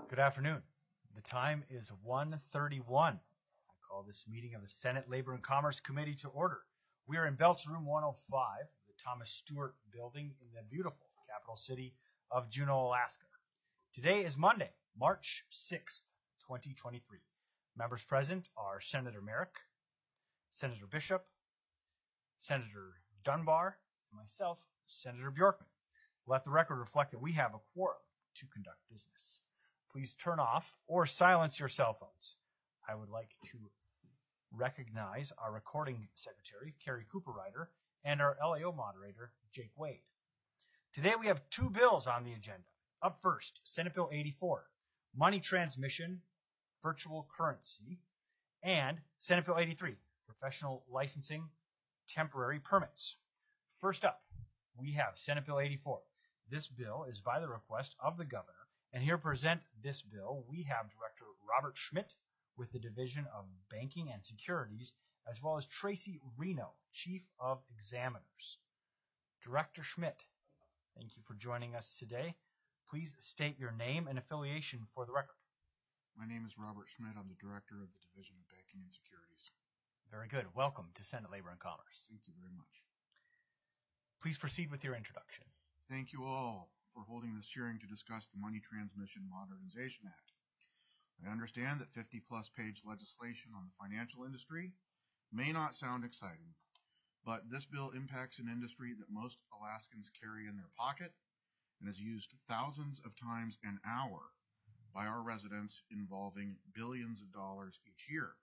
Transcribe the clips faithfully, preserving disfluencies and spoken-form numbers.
Good afternoon. The time is one thirty-one. I call this meeting of the Senate Labor and Commerce Committee to order. We are in Belts Room one oh five, the Thomas Stewart Building in the beautiful capital city of Juneau, Alaska. Today is Monday, March sixth, twenty twenty-three. Members present are Senator Merrick, Senator Bishop, Senator Dunbar, and myself, Senator Bjorkman. Let the record reflect that we have a quorum to conduct business. Please turn off or silence your cell phones. I would like to recognize our recording secretary, Carrie Cooper-Ryder, and our L A O moderator, Jake Wade. Today we have two bills on the agenda. Up first, Senate Bill eighty-four, Money Transmission, Virtual Currency, and Senate Bill eighty-three, Professional Licensing, Temporary Permits. First up, we have Senate Bill eighty-four. This bill is by the request of the governor. And here to present this bill, we have Director Robert Schmidt with the Division of Banking and Securities, as well as Tracy Reno, Chief of Examiners. Director Schmidt, thank you for joining us today. Please state your name and affiliation for the record. My name is Robert Schmidt. I'm the Director of the Division of Banking and Securities. Very good. Welcome to Senate Labor and Commerce. Thank you very much. Please proceed with your introduction. Thank you all for holding this hearing to discuss the Money Transmission Modernization Act. I understand that fifty plus page legislation on the financial industry may not sound exciting, but this bill impacts an industry that most Alaskans carry in their pocket and is used thousands of times an hour by our residents, involving billions of dollars each year.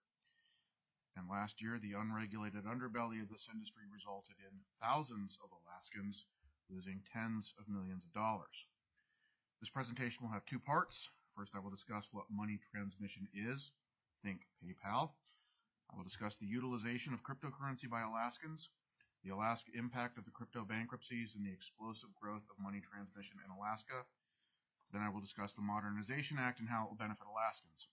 And last year, the unregulated underbelly of this industry resulted in thousands of Alaskans losing tens of millions of dollars. This presentation will have two parts. First, I will discuss what money transmission is. Think PayPal. I will discuss the utilization of cryptocurrency by Alaskans, the Alaska impact of the crypto bankruptcies, and the explosive growth of money transmission in Alaska. Then I will discuss the Modernization Act and how it will benefit Alaskans.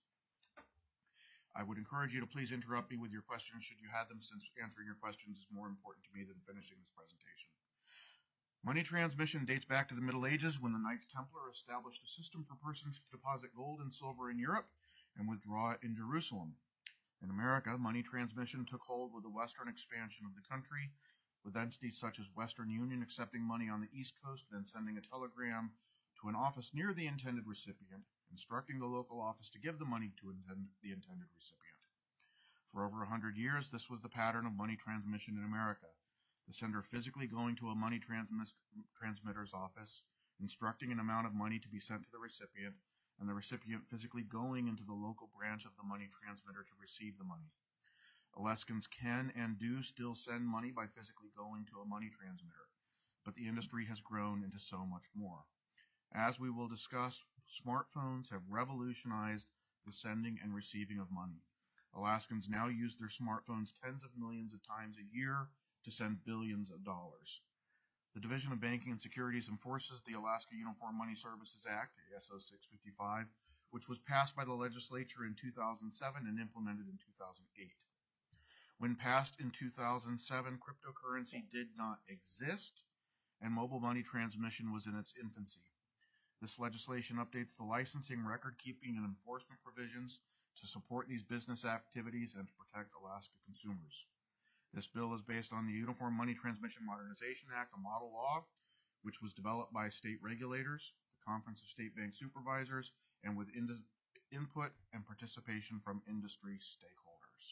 I would encourage you to please interrupt me with your questions should you have them, since answering your questions is more important to me than finishing this presentation. Money transmission dates back to the Middle Ages, when the Knights Templar established a system for persons to deposit gold and silver in Europe and withdraw it in Jerusalem. In America, money transmission took hold with the western expansion of the country, with entities such as Western Union accepting money on the East Coast, then sending a telegram to an office near the intended recipient, instructing the local office to give the money to intend, the intended recipient. For over a hundred years, this was the pattern of money transmission in America. The sender physically going to a money transmis- transmitter's office, instructing an amount of money to be sent to the recipient, and the recipient physically going into the local branch of the money transmitter to receive the money. Alaskans can and do still send money by physically going to a money transmitter, but the industry has grown into so much more. As we will discuss, smartphones have revolutionized the sending and receiving of money. Alaskans now use their smartphones tens of millions of times a year to send billions of dollars. The Division of Banking and Securities enforces the Alaska Uniform Money Services Act, A S O six fifty-five, which was passed by the legislature in two thousand seven and implemented in two thousand eight. When passed in two thousand seven, cryptocurrency did not exist, and mobile money transmission was in its infancy. This legislation updates the licensing, record-keeping, and enforcement provisions to support these business activities and to protect Alaska consumers. This bill is based on the Uniform Money Transmission Modernization Act, a model law, which was developed by state regulators, the Conference of State Bank Supervisors, and with in- input and participation from industry stakeholders.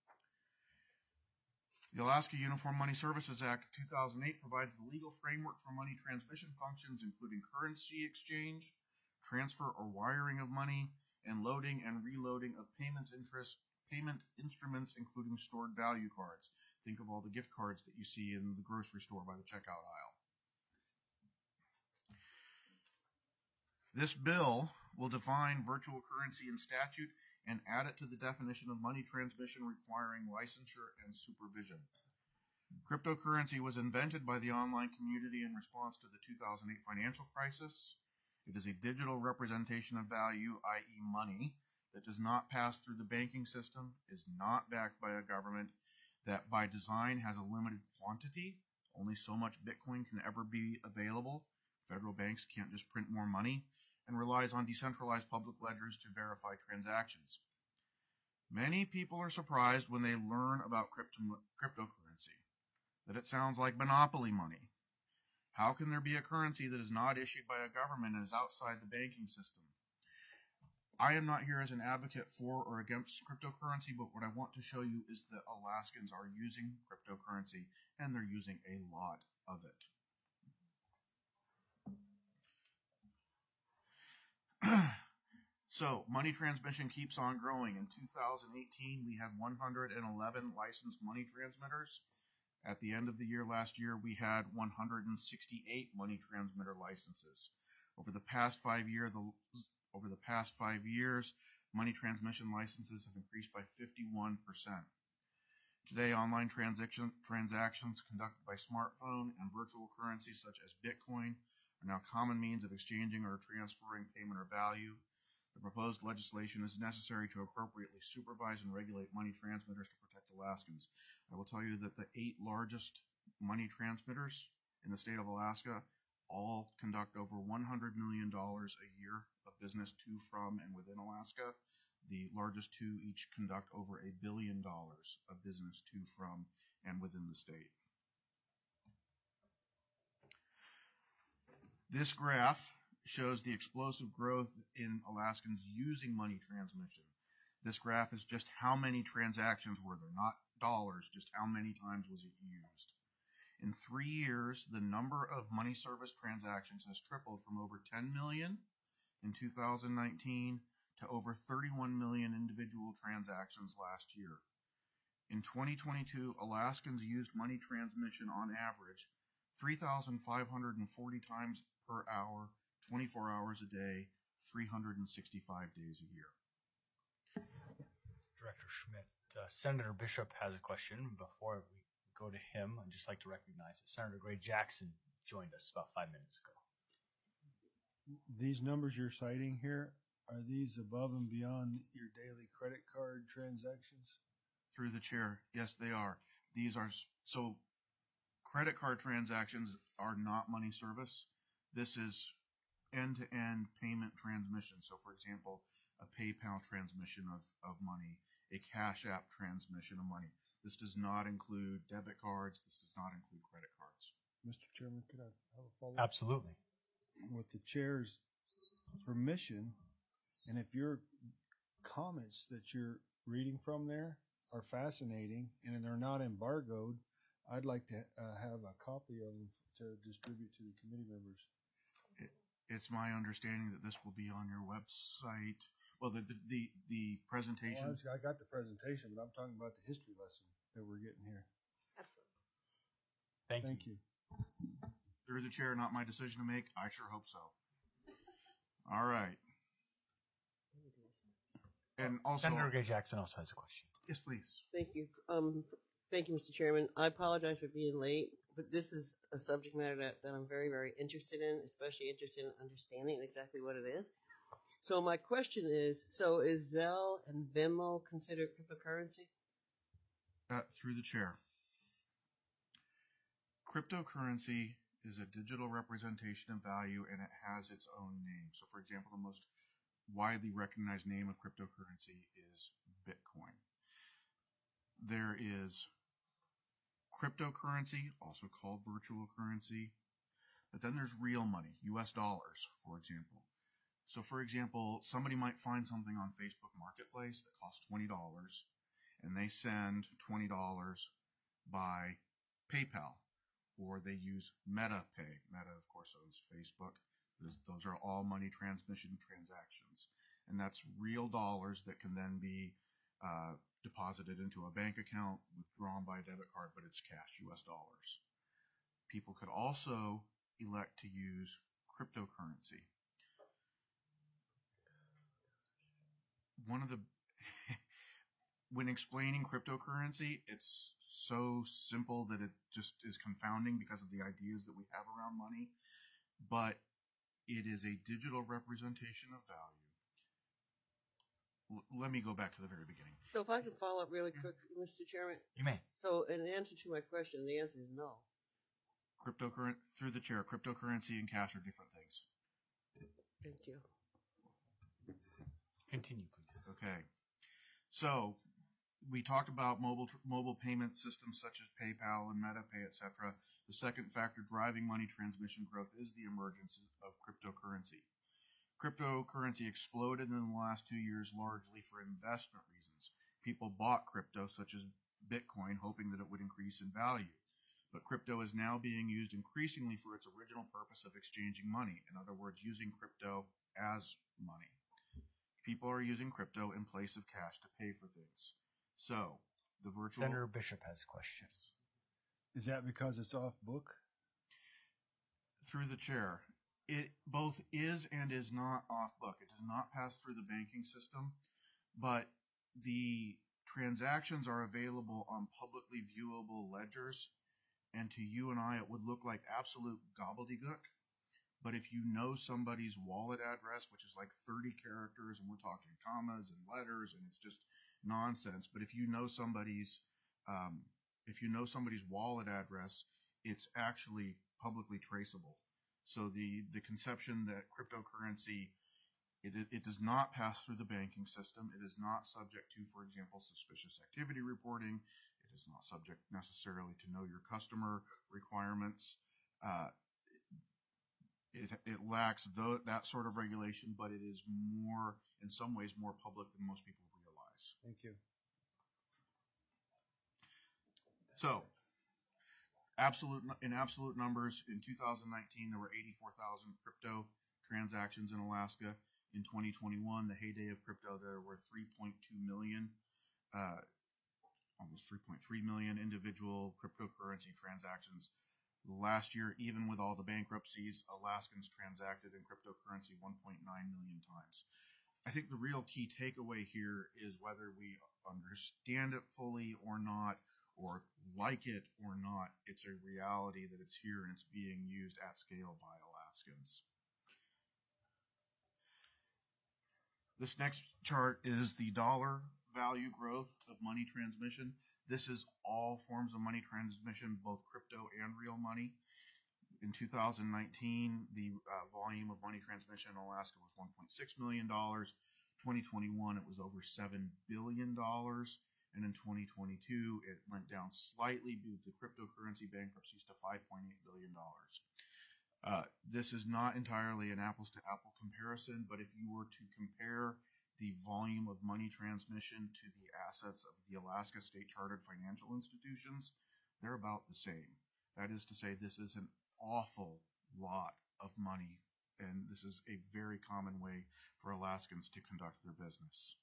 The Alaska Uniform Money Services Act of two thousand eight provides the legal framework for money transmission functions, including currency exchange, transfer or wiring of money, and loading and reloading of payments interest, payment instruments, including stored value cards. Think of all the gift cards that you see in the grocery store by the checkout aisle. This bill will define virtual currency in statute and add it to the definition of money transmission requiring licensure and supervision. Cryptocurrency was invented by the online community in response to the two thousand eight financial crisis. It is a digital representation of value, that is money, that does not pass through the banking system, is not backed by a government, that by design has a limited quantity. Only so much Bitcoin can ever be available. Federal banks can't just print more money. and relies on decentralized public ledgers to verify transactions. Many people are surprised when they learn about crypto cryptocurrency, that it sounds like monopoly money. How can there be a currency that is not issued by a government and is outside the banking system? I am not here as an advocate for or against cryptocurrency, but what I want to show you is that Alaskans are using cryptocurrency, and they're using a lot of it. So, money transmission keeps on growing. In two thousand eighteen, we had one hundred eleven licensed money transmitters. At the end of the year last year, we had one hundred sixty-eight money transmitter licenses. Over the past five year, the Over the past five years, money transmission licenses have increased by fifty-one percent. Today, online transaction, transactions conducted by smartphone and virtual currencies such as Bitcoin are now common means of exchanging or transferring payment or value. The proposed legislation is necessary to appropriately supervise and regulate money transmitters to protect Alaskans. I will tell you that the eight largest money transmitters in the state of Alaska all conduct over one hundred million dollars a year of business to, from, and within Alaska. The largest two each conduct over a billion dollars of business to, from, and within the state. This graph shows the explosive growth in Alaskans using money transmission. This graph is just how many transactions were there, not dollars, just how many times was it used. In three years, the number of money service transactions has tripled from over ten million in two thousand nineteen to over thirty-one million individual transactions last year. In twenty twenty-two, Alaskans used money transmission on average three thousand five hundred forty times per hour, twenty-four hours a day, three hundred sixty-five days a year. Director Schmidt, uh, Senator Bishop has a question. Before we go to him, I'd just like to recognize that Senator Gray Jackson joined us about five minutes ago. These numbers you're citing here, are these above and beyond your daily credit card transactions? Through the chair, yes, they are. These are, so credit card transactions are not money service. This is end-to-end payment transmission. So, for example, a PayPal transmission of, of money, a Cash App transmission of money. This does not include debit cards. This does not include credit cards. Mister Chairman, could I have a follow-up? Absolutely. With the chair's permission, and if your comments that you're reading from there are fascinating and they're not embargoed, I'd like to uh, have a copy of them to distribute to the committee members. It, it's my understanding that this will be on your website. Well, the the the, the presentation. Well, I got the presentation, but I'm talking about the history lesson that we're getting here. Absolutely. Thank, Thank you. you. Through the chair, not my decision to make. I sure hope so. All right. And also, Senator Gray Jackson also has a question. Yes, please. Thank you. Um, thank you, Mister Chairman. I apologize for being late, but this is a subject matter that, that I'm very, very interested in, especially interested in understanding exactly what it is. So my question is, so is Zelle and Venmo considered cryptocurrency? Uh, through the chair. Cryptocurrency is a digital representation of value, and it has its own name. So, for example, the most widely recognized name of cryptocurrency is Bitcoin. There is cryptocurrency, also called virtual currency, but then there's real money, U S dollars, for example. So, for example, somebody might find something on Facebook Marketplace that costs twenty dollars, and they send twenty dollars by PayPal, or they use MetaPay. Meta, of course, owns Facebook. Those, those are all money transmission transactions, and that's real dollars that can then be uh, deposited into a bank account, withdrawn by a debit card, but it's cash, U S dollars. People could also elect to use cryptocurrency. One of the when explaining cryptocurrency, it's so simple that it just is confounding because of the ideas that we have around money, but it is a digital representation of value. L- let me go back to the very beginning. So if I could follow up really quick, Mister Chairman. You may. So in answer to my question, the answer is no. Cryptocurrency, through the chair, cryptocurrency and cash are different things. Thank you. Continue, please. Okay. So we talked about mobile mobile payment systems such as PayPal and MetaPay, et cetera. The second factor driving money transmission growth is the emergence of cryptocurrency. Cryptocurrency exploded in the last two years largely for investment reasons. People bought crypto, such as Bitcoin, hoping that it would increase in value. But crypto is now being used increasingly for its original purpose of exchanging money. In other words, using crypto as money. People are using crypto in place of cash to pay for things. So, the virtual... Senator Bishop has questions. Is that because it's off book? Through the chair. It both is and is not off book. It does not pass through the banking system, but the transactions are available on publicly viewable ledgers, and to you and I it would look like absolute gobbledygook. But if you know somebody's wallet address, which is like thirty characters, and we're talking commas and letters, and it's just nonsense. But if you know somebody's, um, if you know somebody's wallet address, it's actually publicly traceable. So the the conception that cryptocurrency, it it does not pass through the banking system. It is not subject to, for example, suspicious activity reporting. It is not subject necessarily to know your customer requirements. Uh, It, it lacks the, that sort of regulation, but it is more, in some ways, more public than most people realize. Thank you. So, absolute in absolute numbers, in two thousand nineteen, there were eighty-four thousand crypto transactions in Alaska. In twenty twenty-one, the heyday of crypto, there were three point two million, uh, almost three point three million individual cryptocurrency transactions. Last year, even with all the bankruptcies, Alaskans transacted in cryptocurrency one point nine million times. I think the real key takeaway here is whether we understand it fully or not, or like it or not, it's a reality that it's here and it's being used at scale by Alaskans. This next chart is the dollar value growth of money transmission. This is all forms of money transmission, both crypto and real money. In two thousand nineteen, the uh, volume of money transmission in Alaska was one point six million dollars. twenty twenty-one, it was over seven billion dollars. And in twenty twenty-two, it went down slightly due to cryptocurrency bankruptcies to five point eight billion dollars. Uh, this is not entirely an apples-to-apple comparison, but if you were to compare the volume of money transmission to the assets of the Alaska State Chartered Financial Institutions, they're about the same. That is to say, this is an awful lot of money, and this is a very common way for Alaskans to conduct their business.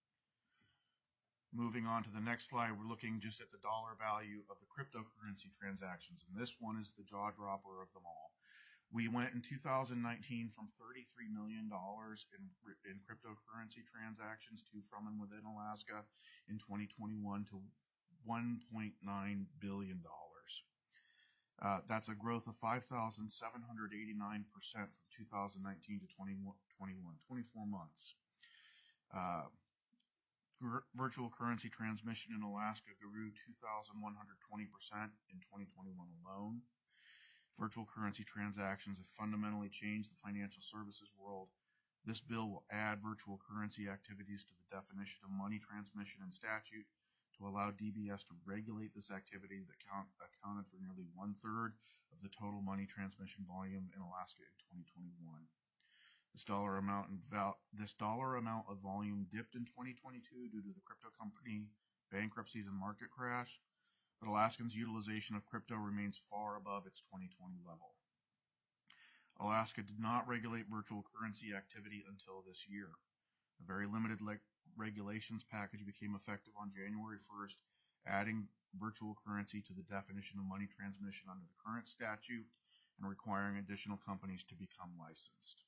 Moving on to the next slide, we're looking just at the dollar value of the cryptocurrency transactions, and this one is the jaw-dropper of them all. We went in two thousand nineteen from thirty-three million dollars in, in cryptocurrency transactions to, from, and within Alaska in twenty twenty-one to one point nine billion dollars. Uh, that's a growth of five thousand seven hundred eighty-nine percent from two thousand nineteen to twenty twenty-one, twenty-four months. Uh, virtual currency transmission in Alaska grew two thousand one hundred twenty percent in twenty twenty-one alone. Virtual currency transactions have fundamentally changed the financial services world. This bill will add virtual currency activities to the definition of money transmission in statute to allow D B S to regulate this activity that count, accounted for nearly one-third of the total money transmission volume in Alaska in twenty twenty-one. This dollar amount in val- this dollar amount of volume dipped in twenty twenty-two due to the crypto company bankruptcies and market crash, but Alaskans' utilization of crypto remains far above its twenty twenty level. Alaska did not regulate virtual currency activity until this year. A very limited le- regulations package became effective on January first, adding virtual currency to the definition of money transmission under the current statute and requiring additional companies to become licensed.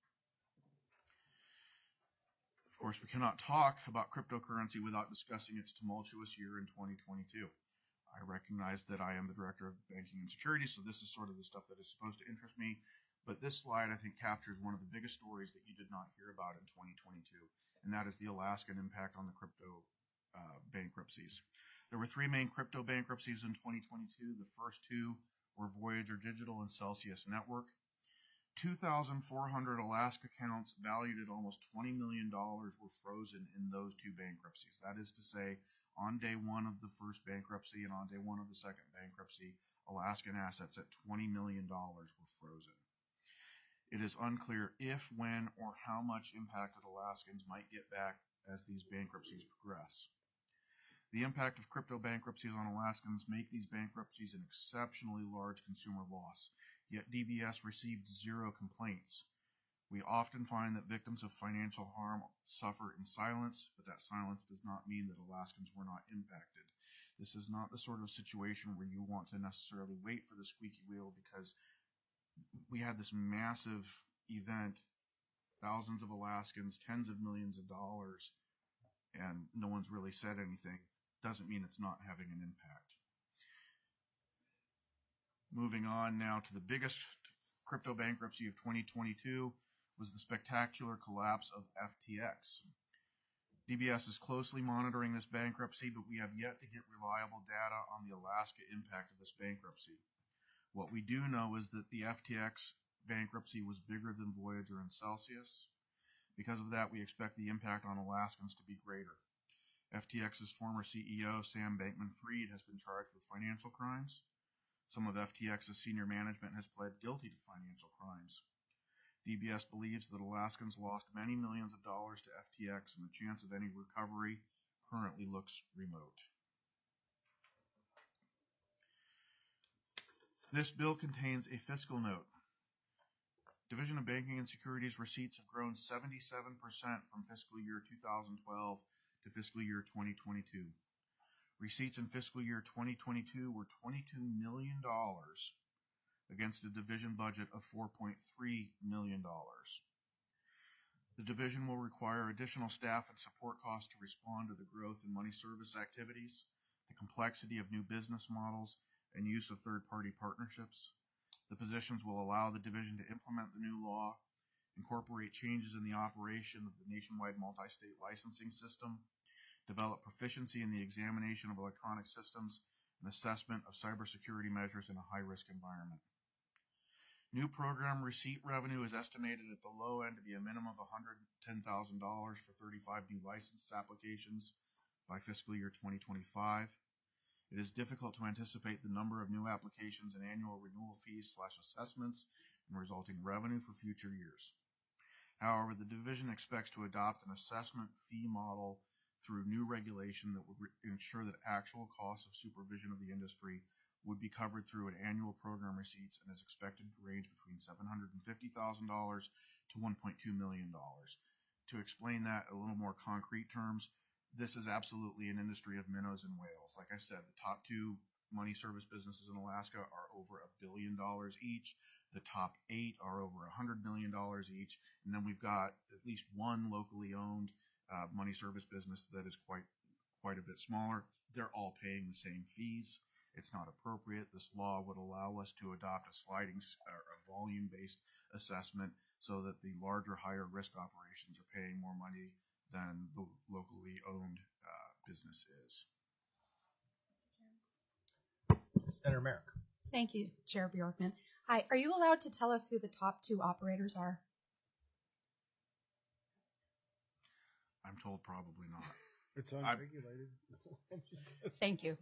Of course, we cannot talk about cryptocurrency without discussing its tumultuous year in twenty twenty-two. I recognize that I am the Director of Banking and Security, so this is sort of the stuff that is supposed to interest me. But this slide, I think, captures one of the biggest stories that you did not hear about in twenty twenty-two, and that is the Alaskan impact on the crypto uh, bankruptcies. There were three main crypto bankruptcies in twenty twenty-two. The first two were Voyager Digital and Celsius Network. two thousand four hundred Alaska accounts valued at almost twenty million dollars were frozen in those two bankruptcies. That is to say, on day one of the first bankruptcy and on day one of the second bankruptcy, Alaskan assets at twenty million dollars were frozen. It is unclear if, when, or how much impacted Alaskans might get back as these bankruptcies progress. The impact of crypto bankruptcies on Alaskans make these bankruptcies an exceptionally large consumer loss. Yet D B S received zero complaints. We often find that victims of financial harm suffer in silence, but that silence does not mean that Alaskans were not impacted. This is not the sort of situation where you want to necessarily wait for the squeaky wheel, because we had this massive event, thousands of Alaskans, tens of millions of dollars, and no one's really said anything. Doesn't mean it's not having an impact. Moving on now to the biggest crypto bankruptcy of twenty twenty-two was the spectacular collapse of F T X. D B S is closely monitoring this bankruptcy, but we have yet to get reliable data on the Alaska impact of this bankruptcy. What we do know is that the F T X bankruptcy was bigger than Voyager and Celsius. Because of that, we expect the impact on Alaskans to be greater. F T X's former C E O, Sam Bankman-Fried, has been charged with financial crimes. Some of F T X's senior management has pled guilty to financial crimes. D B S believes that Alaskans lost many millions of dollars to F T X, and the chance of any recovery currently looks remote. This bill contains a fiscal note. Division of Banking and Securities receipts have grown seventy-seven percent from fiscal year two thousand twelve to fiscal year twenty twenty-two. Receipts in fiscal year twenty twenty-two were twenty-two million dollars against a division budget of four point three million dollars. The division will require additional staff and support costs to respond to the growth in money service activities, the complexity of new business models, and use of third-party partnerships. The positions will allow the division to implement the new law, incorporate changes in the operation of the nationwide multi-state licensing system, develop proficiency in the examination of electronic systems, and assessment of cybersecurity measures in a high-risk environment. New program receipt revenue is estimated at the low end to be a minimum of one hundred ten thousand dollars for thirty-five new license applications by fiscal year twenty twenty-five. It is difficult to anticipate the number of new applications and annual renewal fees slash assessments and resulting revenue for future years. However, the division expects to adopt an assessment fee model through new regulation that would ensure that actual costs of supervision of the industry would be covered through an annual program receipts, and is expected to range between seven hundred fifty thousand dollars to one point two million dollars. To explain that in a little more concrete terms, this is absolutely an industry of minnows and whales. Like I said, the top two money service businesses in Alaska are over a billion dollars each. The top eight are over a hundred million dollars each. And then we've got at least one locally owned uh, money service business that is quite, quite a bit smaller. They're all paying the same fees. It's not appropriate. This law would allow us to adopt a sliding or a volume-based assessment so that the larger, higher risk operations are paying more money than the locally owned uh, business is. Senator Merrick. Thank you, Chair Bjorkman. Hi, are you allowed to tell us who the top two operators are? I'm told probably not. It's unregulated. Thank you.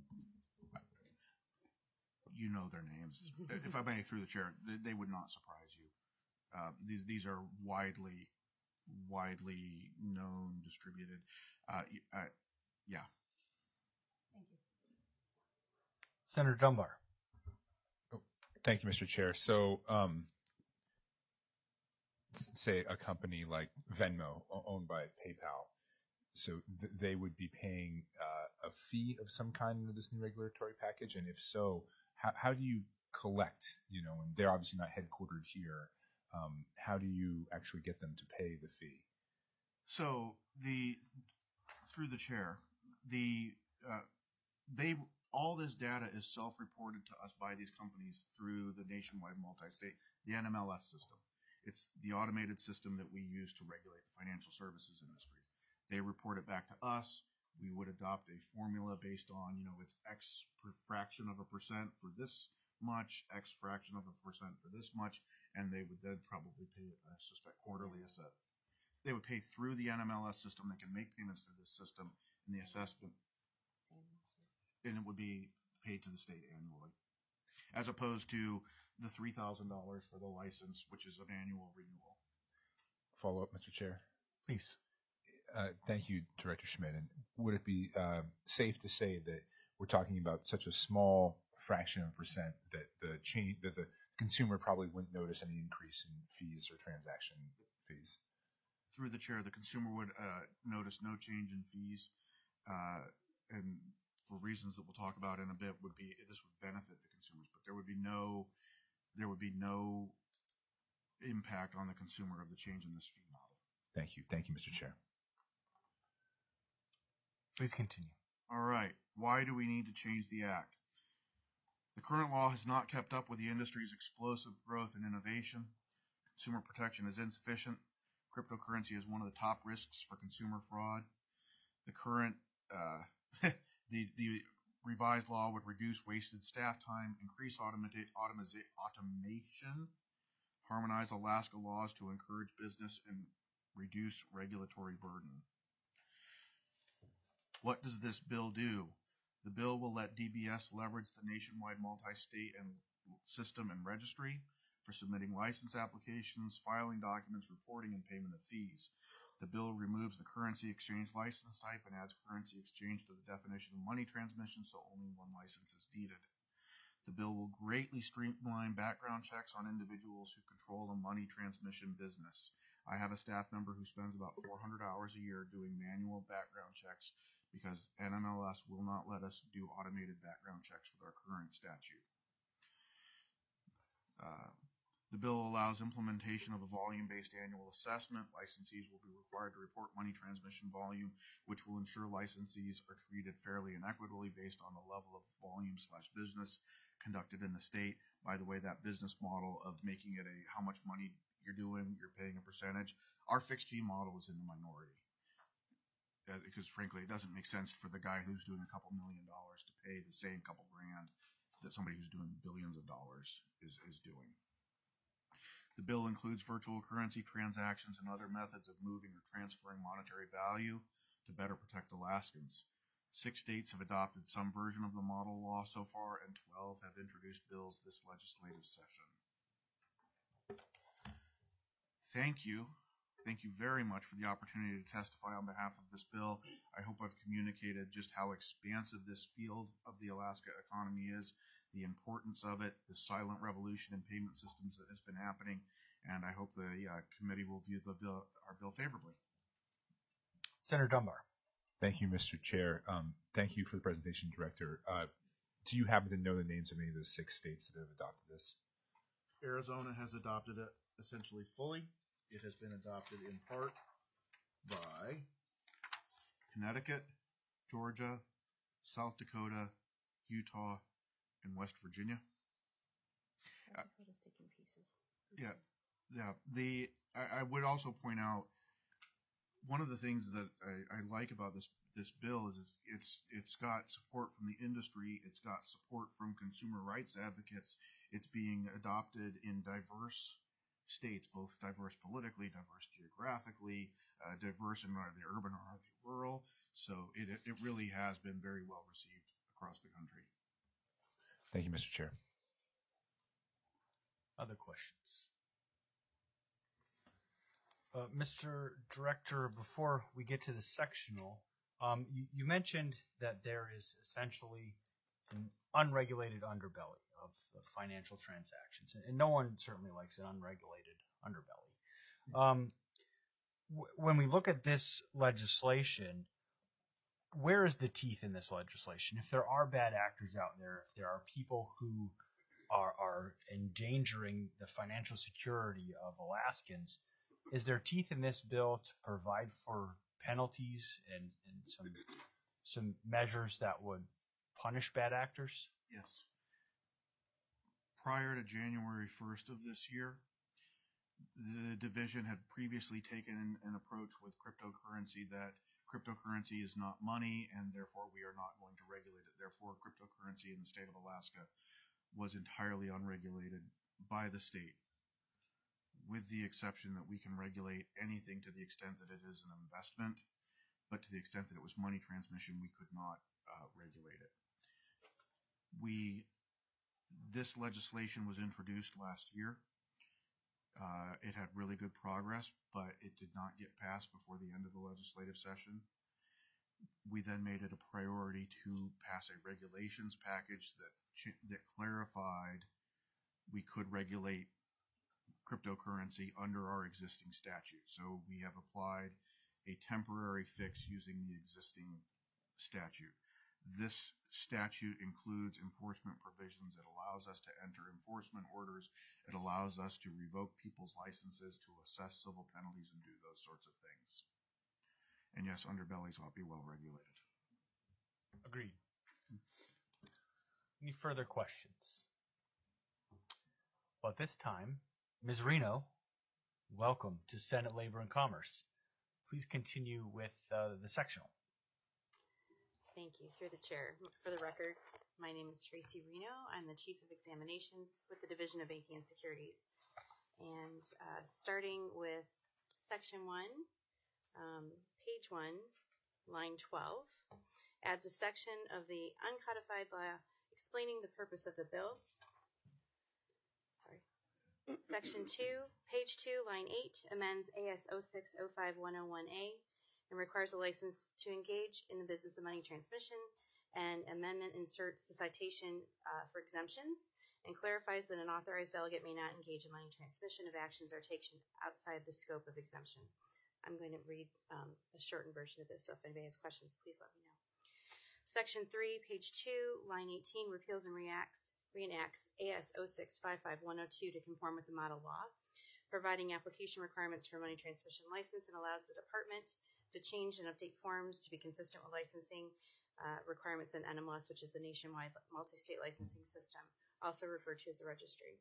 You know their names. If I may, through the chair, they, they would not surprise you. Uh, these these are widely widely known, distributed. Uh, uh, yeah. Thank you. Senator Dunbar. Oh, thank you, Mister Chair. So, um, say a company like Venmo, owned by PayPal, so th- they would be paying uh, a fee of some kind under this new regulatory package, and if so, how, how do you collect? You know, and they're obviously not headquartered here. Um, how do you actually get them to pay the fee? So the through the chair, the uh, they all this data is self-reported to us by these companies through the nationwide multi-state, the N M L S system. It's the automated system that we use to regulate the financial services industry. They report it back to us. We would adopt a formula based on, you know, it's X fraction of a percent for this much, X fraction of a percent for this much, and they would then probably pay, I suspect, quarterly assess. They would pay through the N M L S system. They can make payments through this system, and the assessment, and it would be paid to the state annually, as opposed to the three thousand dollars for the license, which is an annual renewal. Follow up, Mister Chair. Please. Uh, thank you, Director Schmidt. And would it be uh, safe to say that we're talking about such a small fraction of a percent that the change that the consumer probably wouldn't notice any increase in fees or transaction fees? Through the chair, the consumer would uh, notice no change in fees, uh, and for reasons that we'll talk about in a bit, would be this would benefit the consumers, but there would be no there would be no impact on the consumer of the change in this fee model. Thank you. Thank you, Mister Chair. Please continue. All right. Why do we need to change the act? The current law has not kept up with the industry's explosive growth and innovation. Consumer protection is insufficient. Cryptocurrency is one of the top risks for consumer fraud. The current, uh, the the revised law would reduce wasted staff time, increase automata- automiza- automation, harmonize Alaska laws to encourage business, and reduce regulatory burden. What does this bill do? The bill will let D B S leverage the nationwide multi-state and system and registry for submitting license applications, filing documents, reporting, and payment of fees. The bill removes the currency exchange license type and adds currency exchange to the definition of money transmission, so only one license is needed. The bill will greatly streamline background checks on individuals who control a money transmission business. I have a staff member who spends about four hundred hours a year doing manual background checks because N M L S will not let us do automated background checks with our current statute. Uh, the bill allows implementation of a volume-based annual assessment. Licensees will be required to report money transmission volume, which will ensure licensees are treated fairly and equitably based on the level of volume slash business conducted in the state. By the way, that business model of making it a how much money you're doing, you're paying a percentage. Our fixed fee model is in the minority. Uh, because frankly, it doesn't make sense for the guy who's doing a couple million dollars to pay the same couple grand that somebody who's doing billions of dollars is, is doing. The bill includes virtual currency transactions and other methods of moving or transferring monetary value to better protect Alaskans. Six states have adopted some version of the model law so far, and twelve have introduced bills this legislative session. Thank you. Thank you very much for the opportunity to testify on behalf of this bill. I hope I've communicated just how expansive this field of the Alaska economy is, the importance of it, the silent revolution in payment systems that has been happening, and I hope the uh, committee will view the bill, our bill favorably. Senator Dunbar. Thank you, Mister Chair. Um, thank you for the presentation, Director. Uh, do you happen to know the names of any of those six states that have adopted this? Arizona has adopted it essentially fully. It has been adopted in part by Connecticut, Georgia, South Dakota, Utah, and West Virginia. South Dakota's taking pieces. Yeah, yeah. The I, I would also point out one of the things that I, I like about this this bill is, is it's it's got support from the industry. It's got support from consumer rights advocates. It's being adopted in diverse states, both diverse politically, diverse geographically, uh, diverse in the urban or the rural. So it it really has been very well received across the country. Thank you, Mister Chair. Other questions? Uh, Mister Director, before we get to the sectional, um, you, you mentioned that there is essentially an unregulated underbelly of the financial transactions, and no one certainly likes an unregulated underbelly. Um, w- when we look at this legislation, where is the teeth in this legislation? If there are bad actors out there, if there are people who are, are endangering the financial security of Alaskans, is there teeth in this bill to provide for penalties and, and some some measures that would punish bad actors? Yes. Prior to January first of this year, the division had previously taken an approach with cryptocurrency that cryptocurrency is not money and therefore we are not going to regulate it. Therefore, cryptocurrency in the state of Alaska was entirely unregulated by the state. with the exception that we can regulate anything to the extent that it is an investment, but to the extent that it was money transmission, we could not uh, regulate it. We, this legislation was introduced last year. Uh, it had really good progress, but it did not get passed before the end of the legislative session. We then made it a priority to pass a regulations package that that clarified we could regulate cryptocurrency under our existing statute. So we have applied a temporary fix using the existing statute. This statute includes enforcement provisions. It allows us to enter enforcement orders. It allows us to revoke people's licenses, to assess civil penalties, and do those sorts of things. And yes, underbellies ought to be well regulated. Agreed. Any further questions? Well, at this time, Miz Reno, welcome to Senate Labor and Commerce. Please continue with uh, the sectional. Thank you. Through the chair. For the record, my name is Tracy Reno. I'm the Chief of Examinations with the Division of Banking and Securities. And uh, starting with section one, um, page one, line twelve, adds a section of the uncodified law explaining the purpose of the bill. Sorry. Section two, page two, line eight, amends A S oh six oh five one oh one A and requires a license to engage in the business of money transmission, and amendment inserts the citation uh, for exemptions and clarifies that an authorized delegate may not engage in money transmission if actions are taken outside the scope of exemption. I'm going to read um, a shortened version of this, so if anybody has questions, please let me know. Section three, page two, line eighteen, repeals and reacts, reenacts A S oh six five five one oh two to conform with the model law, providing application requirements for money transmission license, and allows the department to change and update forms to be consistent with licensing uh, requirements in N M L S, which is the nationwide multi-state licensing system, also referred to as the registry.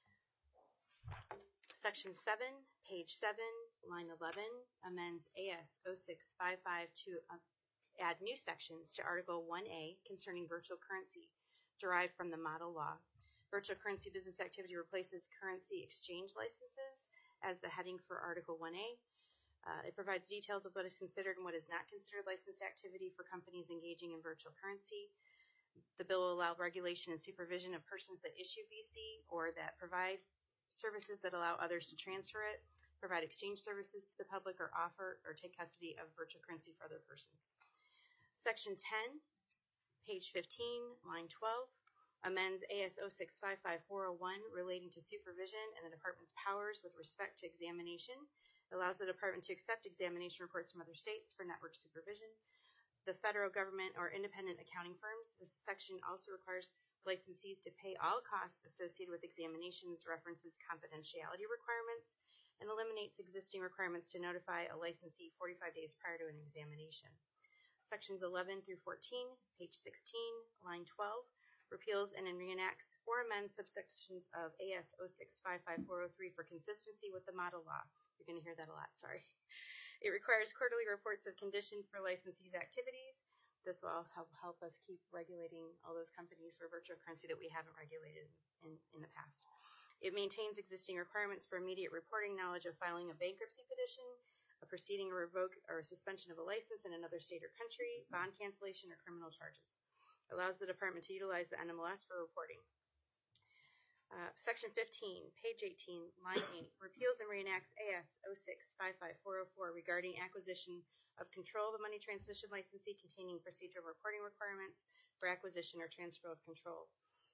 Section seven, page seven, line eleven, amends A S oh six five five to uh, add new sections to Article one A concerning virtual currency derived from the model law. Virtual currency business activity replaces currency exchange licenses as the heading for Article one A. Uh, it provides details of what is considered and what is not considered licensed activity for companies engaging in virtual currency. The bill will allow regulation and supervision of persons that issue V C or that provide services that allow others to transfer it, provide exchange services to the public, or offer or take custody of virtual currency for other persons. Section ten, page fifteen, line twelve, amends A S oh six five five four oh one relating to supervision and the department's powers with respect to examination. It allows the department to accept examination reports from other states for network supervision. The federal government or independent accounting firms. This section also requires licensees to pay all costs associated with examinations, references confidentiality requirements, and eliminates existing requirements to notify a licensee forty-five days prior to an examination. Sections eleven through fourteen, page sixteen, line twelve, repeals and reenacts or amends subsections of A S oh six five five four oh three for consistency with the model law. You're going to hear that a lot, sorry. It requires quarterly reports of condition for licensees' activities. This will also help, help us keep regulating all those companies for virtual currency that we haven't regulated in, in the past. It maintains existing requirements for immediate reporting, knowledge of filing a bankruptcy petition, a proceeding, a revoke, or a suspension of a license in another state or country, bond cancellation, or criminal charges. It allows the department to utilize the N M L S for reporting. Uh, section fifteen, page eighteen, line eight, repeals and reenacts A S oh six five five four oh four regarding acquisition of control of a money transmission licensee containing procedural reporting requirements for acquisition or transfer of control.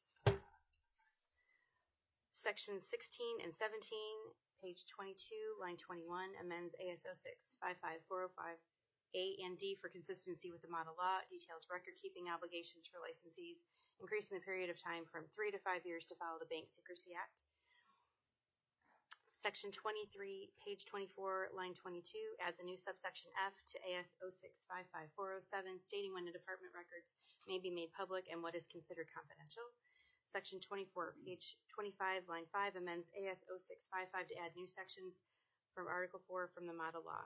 Sections sixteen and seventeen, page twenty-two, line twenty-one, amends A S oh six five five four oh five A and D for consistency with the model law, details record-keeping obligations for licensees, increasing the period of time from three to five years to follow the Bank Secrecy Act. Section twenty-three, page twenty-four, line twenty-two, adds a new subsection F to A S oh six five five four oh seven, stating when the department records may be made public and what is considered confidential. Section twenty-four, page twenty-five, line five, amends A S oh six five five to add new sections from Article four from the model law.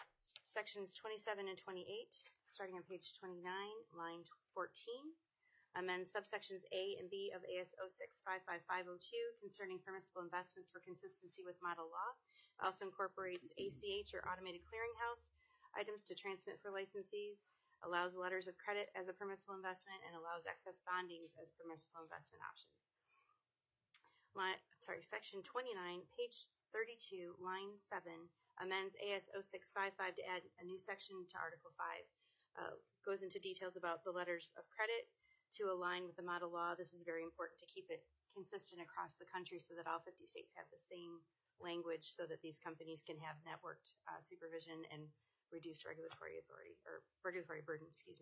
Sections twenty-seven and twenty-eight, starting on page twenty-nine, line fourteen, amends subsections A and B of A S oh six five five five oh two concerning permissible investments for consistency with model law. It also incorporates A C H, or automated clearinghouse, items to transmit for licensees, allows letters of credit as a permissible investment, and allows excess bondings as permissible investment options. Line, sorry, section twenty-nine, page thirty-two, line seven, amends A S oh six five five to add a new section to Article five. Uh, goes into details about the letters of credit to align with the model law. This is very important to keep it consistent across the country so that all fifty states have the same language so that these companies can have networked uh, supervision and reduce regulatory authority, or regulatory burden, excuse me.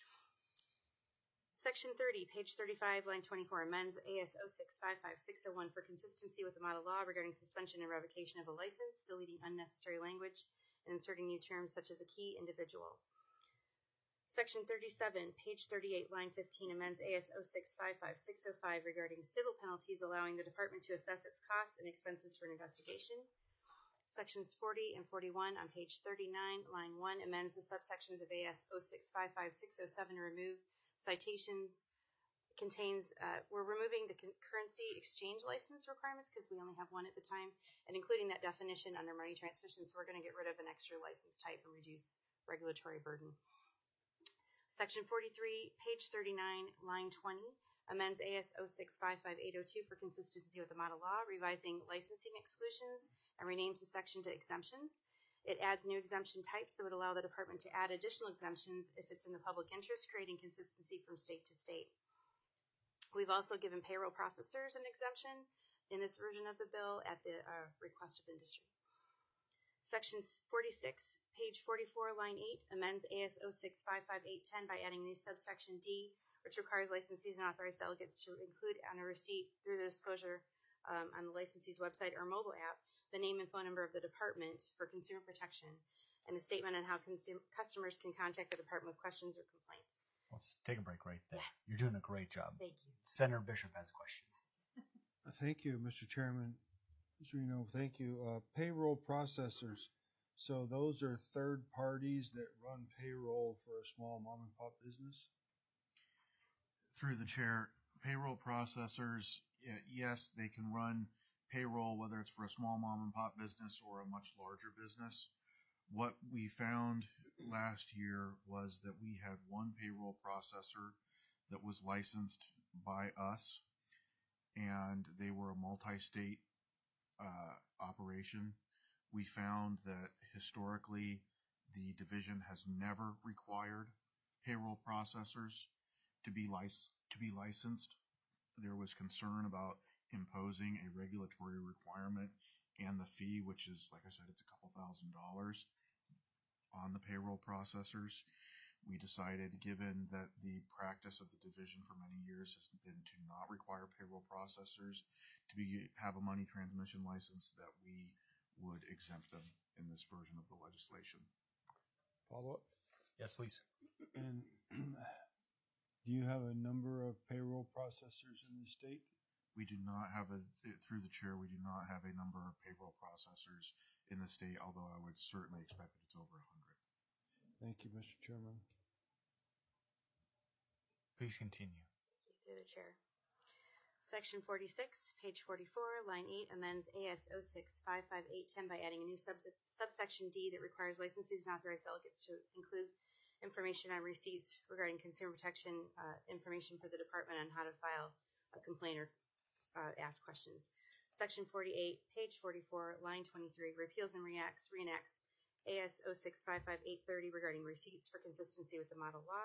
Section thirty, page thirty-five, line twenty-four, amends A S oh six five five six oh one for consistency with the model law regarding suspension and revocation of a license, deleting unnecessary language, and inserting new terms such as a key individual. Section thirty-seven, page thirty-eight, line fifteen, amends A S oh six five five six oh five regarding civil penalties, allowing the department to assess its costs and expenses for an investigation. Sections forty and forty-one on page thirty-nine, line one, amends the subsections of A S oh six five five six oh seven to remove citations. Contains, uh, we're removing the currency exchange license requirements because we only have one at the time, and including that definition under money transmission, so we're going to get rid of an extra license type and reduce regulatory burden. Section forty-three, page thirty-nine, line twenty, amends A S oh six five five eight oh two for consistency with the model law, revising licensing exclusions, and renames the section to exemptions. It adds new exemption types that would allow the department to add additional exemptions if it's in the public interest, creating consistency from state to state. We've also given payroll processors an exemption in this version of the bill at the uh, request of industry. Section forty-six, page forty-four, line eight, amends A S oh six five five eight ten by adding a new subsection D, which requires licensees and authorized delegates to include on a receipt through the disclosure um, on the licensee's website or mobile app the name and phone number of the department for consumer protection, and a statement on how consumer, customers can contact the department with questions or complaints. Let's take a break right there. Yes. You're doing a great job. Thank you. Senator Bishop has a question. Thank you, Mister Chairman. Mister Reno, thank you. Uh, payroll processors. So those are third parties that run payroll for a small mom and pop business? Through the chair, payroll processors, yes, they can run payroll, whether it's for a small mom and pop business or a much larger business. What we found last year was that we had one payroll processor that was licensed by us, and they were a multi-state uh, operation. We found that historically the division has never required payroll processors to be lic- to be licensed. There was concern about imposing a regulatory requirement and the fee, which is, like I said, it's a couple thousand dollars on the payroll processors. We decided, given that the practice of the division for many years has been to not require payroll processors to be have a money transmission license, that we would exempt them in this version of the legislation. Follow up? Yes, please. And do you have a number of payroll processors in the state? We do not have a, through the chair, we do not have a number of payroll processors in the state, although I would certainly expect that it's over one hundred. Thank you, Mister Chairman. Please continue. Through the chair. Section forty-six, page forty-four, line eight, amends A S oh six five five eight ten by adding a new sub- subsection D that requires licensees and authorized delegates to include information on receipts regarding consumer protection uh, information for the department on how to file a complaint or uh, ask questions. Section forty-eight, page forty-four, line twenty-three, repeals and reacts, reenacts A S oh six five five eight thirty regarding receipts for consistency with the model law.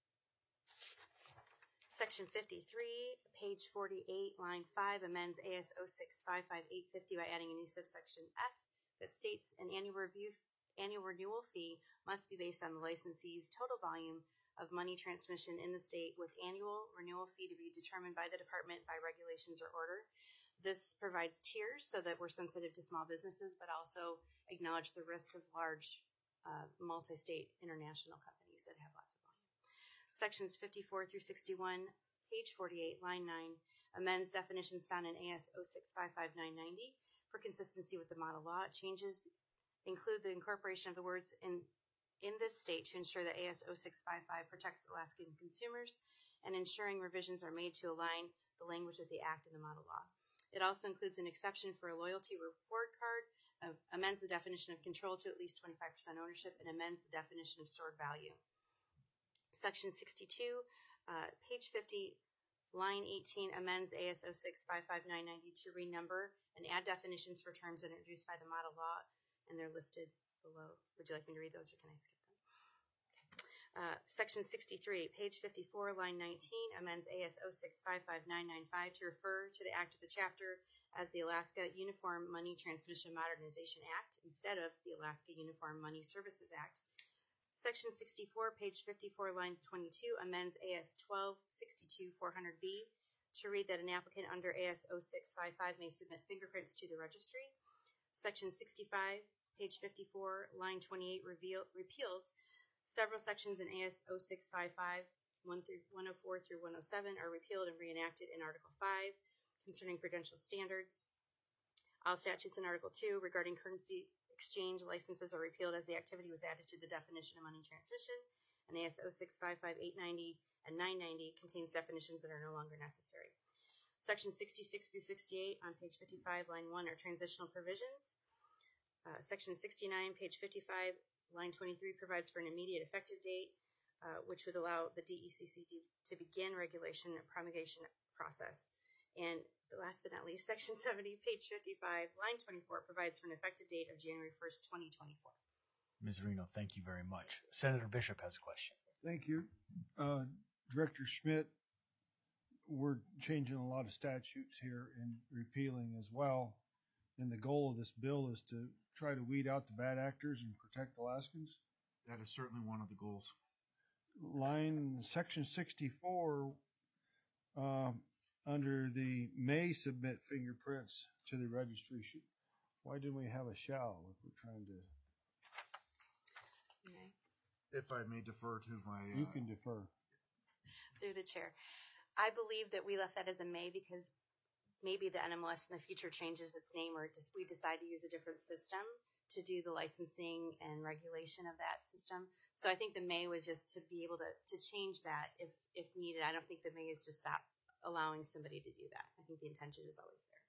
Section fifty-three, page forty-eight, line five, amends A S oh six five five eight fifty by adding a new subsection F that states an annual review, annual renewal fee must be based on the licensee's total volume of money transmission in the state, with annual renewal fee to be determined by the department by regulations or order. This provides tiers so that we're sensitive to small businesses, but also acknowledge the risk of large uh, multi-state international companies that have lots of volume. Sections fifty-four through sixty-one, page forty-eight, line nine, amends definitions found in A S oh six five five nine ninety for consistency with the model law. Changes include the incorporation of the words in in this state to ensure that A S oh six five five protects Alaskan consumers, and ensuring revisions are made to align the language of the Act and the model law. It also includes an exception for a loyalty reward card, uh, amends the definition of control to at least twenty-five percent ownership, and amends the definition of stored value. Section sixty-two, uh, page fifty, line eighteen, amends A S O six five five nine ninety to renumber and add definitions for terms introduced by the model law, and they're listed below. Would you like me to read those, or can I skip them? Uh, section sixty-three, page fifty-four, line nineteen, amends A S O six five five nine nine five to refer to the act of the chapter as the Alaska Uniform Money Transmission Modernization Act instead of the Alaska Uniform Money Services Act. Section sixty-four, page fifty-four, line twenty-two, amends A S twelve sixty-two four hundred B to read that an applicant under A S O six five five may submit fingerprints to the registry. Section sixty-five, page fifty-four, line twenty-eight, reveal, repeals several sections in A S O six five five, one through one oh four through one oh seven are repealed and reenacted in Article five concerning prudential standards. All statutes in Article two regarding currency exchange licenses are repealed as the activity was added to the definition of money transmission, and A S O six five five eight ninety and nine ninety contains definitions that are no longer necessary. Section sixty-six through sixty-eight on page fifty-five, line one are transitional provisions. Uh, section sixty-nine, page fifty-five, line twenty-three provides for an immediate effective date, uh, which would allow the D E C C to begin regulation and promulgation process. And last but not least, section seventy, page fifty-five, line twenty-four provides for an effective date of January first, twenty twenty-four. Miz Reno, thank you very much. Senator Bishop has a question. Thank you. Uh, Director Schmidt, we're changing a lot of statutes here and repealing as well. And the goal of this bill is to try to weed out the bad actors and protect Alaskans. That is certainly one of the goals. Line section sixty-four, uh, under the may submit fingerprints to the registry. Why didn't we have a shall if we're trying to? Okay. If I may defer to my... You uh, can defer. Through the chair. I believe that we left that as a may because maybe the N M L S in the future changes its name, or just we decide to use a different system to do the licensing and regulation of that system. So I think the may was just to be able to, to change that if, if needed. I don't think the may is to stop allowing somebody to do that. I think the intention is always there.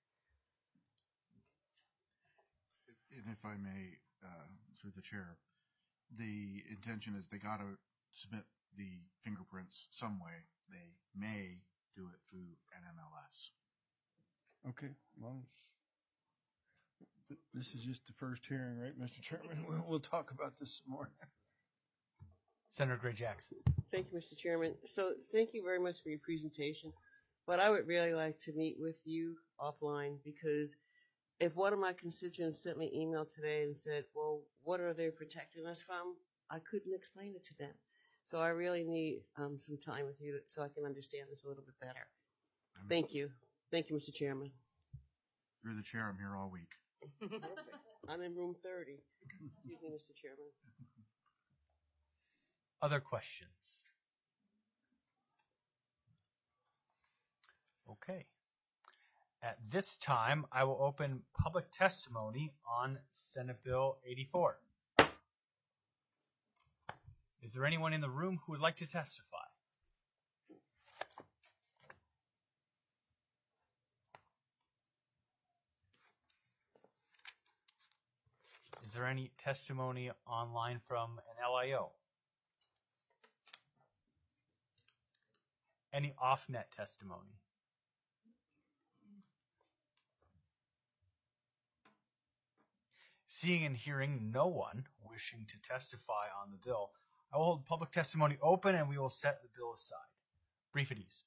And if I may, uh, through the chair, the intention is they got to submit the fingerprints some way. They may do it through N M L S. Okay, well, this is just the first hearing, right, Mister Chairman? We'll, we'll talk about this some more. Senator Gray Jackson. Thank you, Mister Chairman. So thank you very much for your presentation. But I would really like to meet with you offline, because if one of my constituents sent me an email today and said, well, what are they protecting us from? I couldn't explain it to them. So I really need um, some time with you so I can understand this a little bit better. Thank you. Thank you, Mister Chairman. Through the chair, I'm here all week. I'm in room thirty. Excuse me, Mister Chairman. Other questions? Okay. At this time, I will open public testimony on Senate Bill eighty-four. Is there anyone in the room who would like to testify? Is there any testimony online from an L I O? Any off-net testimony? Seeing and hearing no one wishing to testify on the bill, I will hold public testimony open and we will set the bill aside. Brief at ease.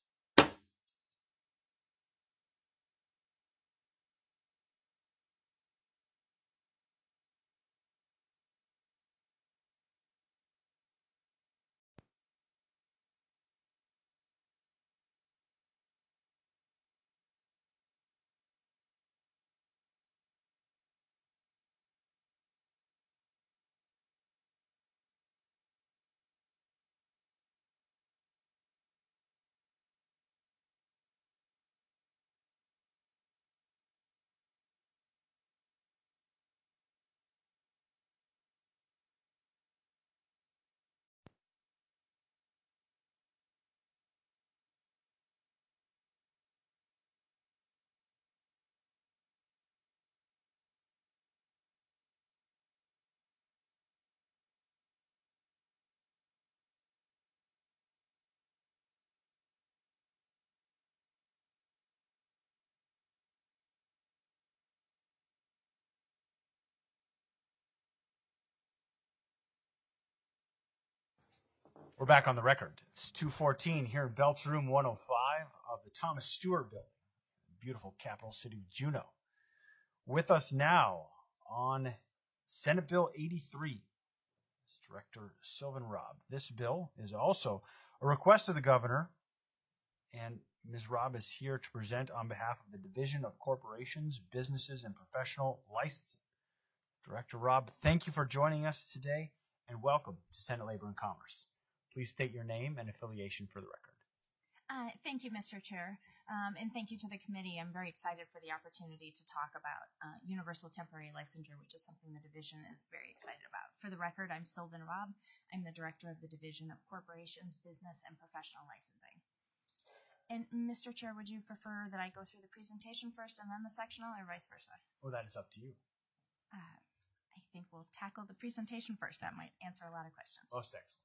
We're back on the record. It's two fourteen here in Belts Room one oh five of the Thomas Stewart Building, beautiful capital city of Juneau. With us now on Senate Bill eighty-three is Director Sylvan Robb. This bill is also a request of the governor, and Miz Robb is here to present on behalf of the Division of Corporations, Businesses, and Professional Licensing. Director Robb, thank you for joining us today, and welcome to Senate Labor and Commerce. Please state your name and affiliation for the record. Uh, thank you, Mister Chair, um, and thank you to the committee. I'm very excited for the opportunity to talk about uh, universal temporary licensure, which is something the division is very excited about. For the record, I'm Sylvan Robb. I'm the director of the Division of Corporations, Business, and Professional Licensing. And Mister Chair, would you prefer that I go through the presentation first and then the sectional, or vice versa? Well, that is up to you. Uh, I think we'll tackle the presentation first. That might answer a lot of questions. Most excellent.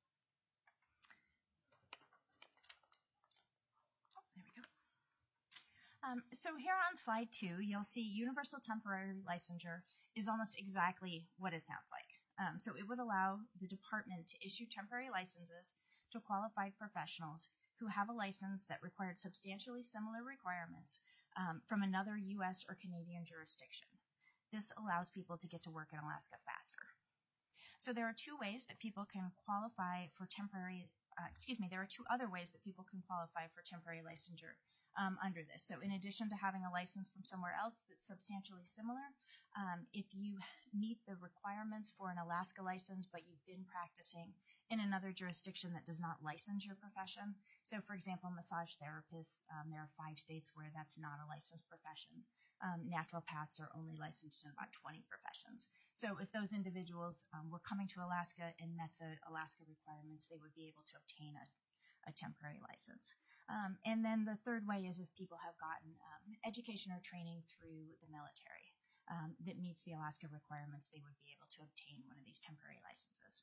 There we go. Um, so here on slide two, you'll see universal temporary licensure is almost exactly what it sounds like. Um, so it would allow the department to issue temporary licenses to qualified professionals who have a license that required substantially similar requirements um, from another U S or Canadian jurisdiction. This allows people to get to work in Alaska faster. So there are two ways that people can qualify for temporary Uh, excuse me, there are two other ways that people can qualify for temporary licensure um, under this. So in addition to having a license from somewhere else that's substantially similar, um, if you meet the requirements for an Alaska license, but you've been practicing in another jurisdiction that does not license your profession. So for example, massage therapists, um, there are five states where that's not a licensed profession. Um, naturopaths are only licensed in about twenty professions. So if those individuals um, were coming to Alaska and met the Alaska requirements, they would be able to obtain a, a temporary license. Um, and then the third way is if people have gotten um, education or training through the military um, that meets the Alaska requirements, they would be able to obtain one of these temporary licenses.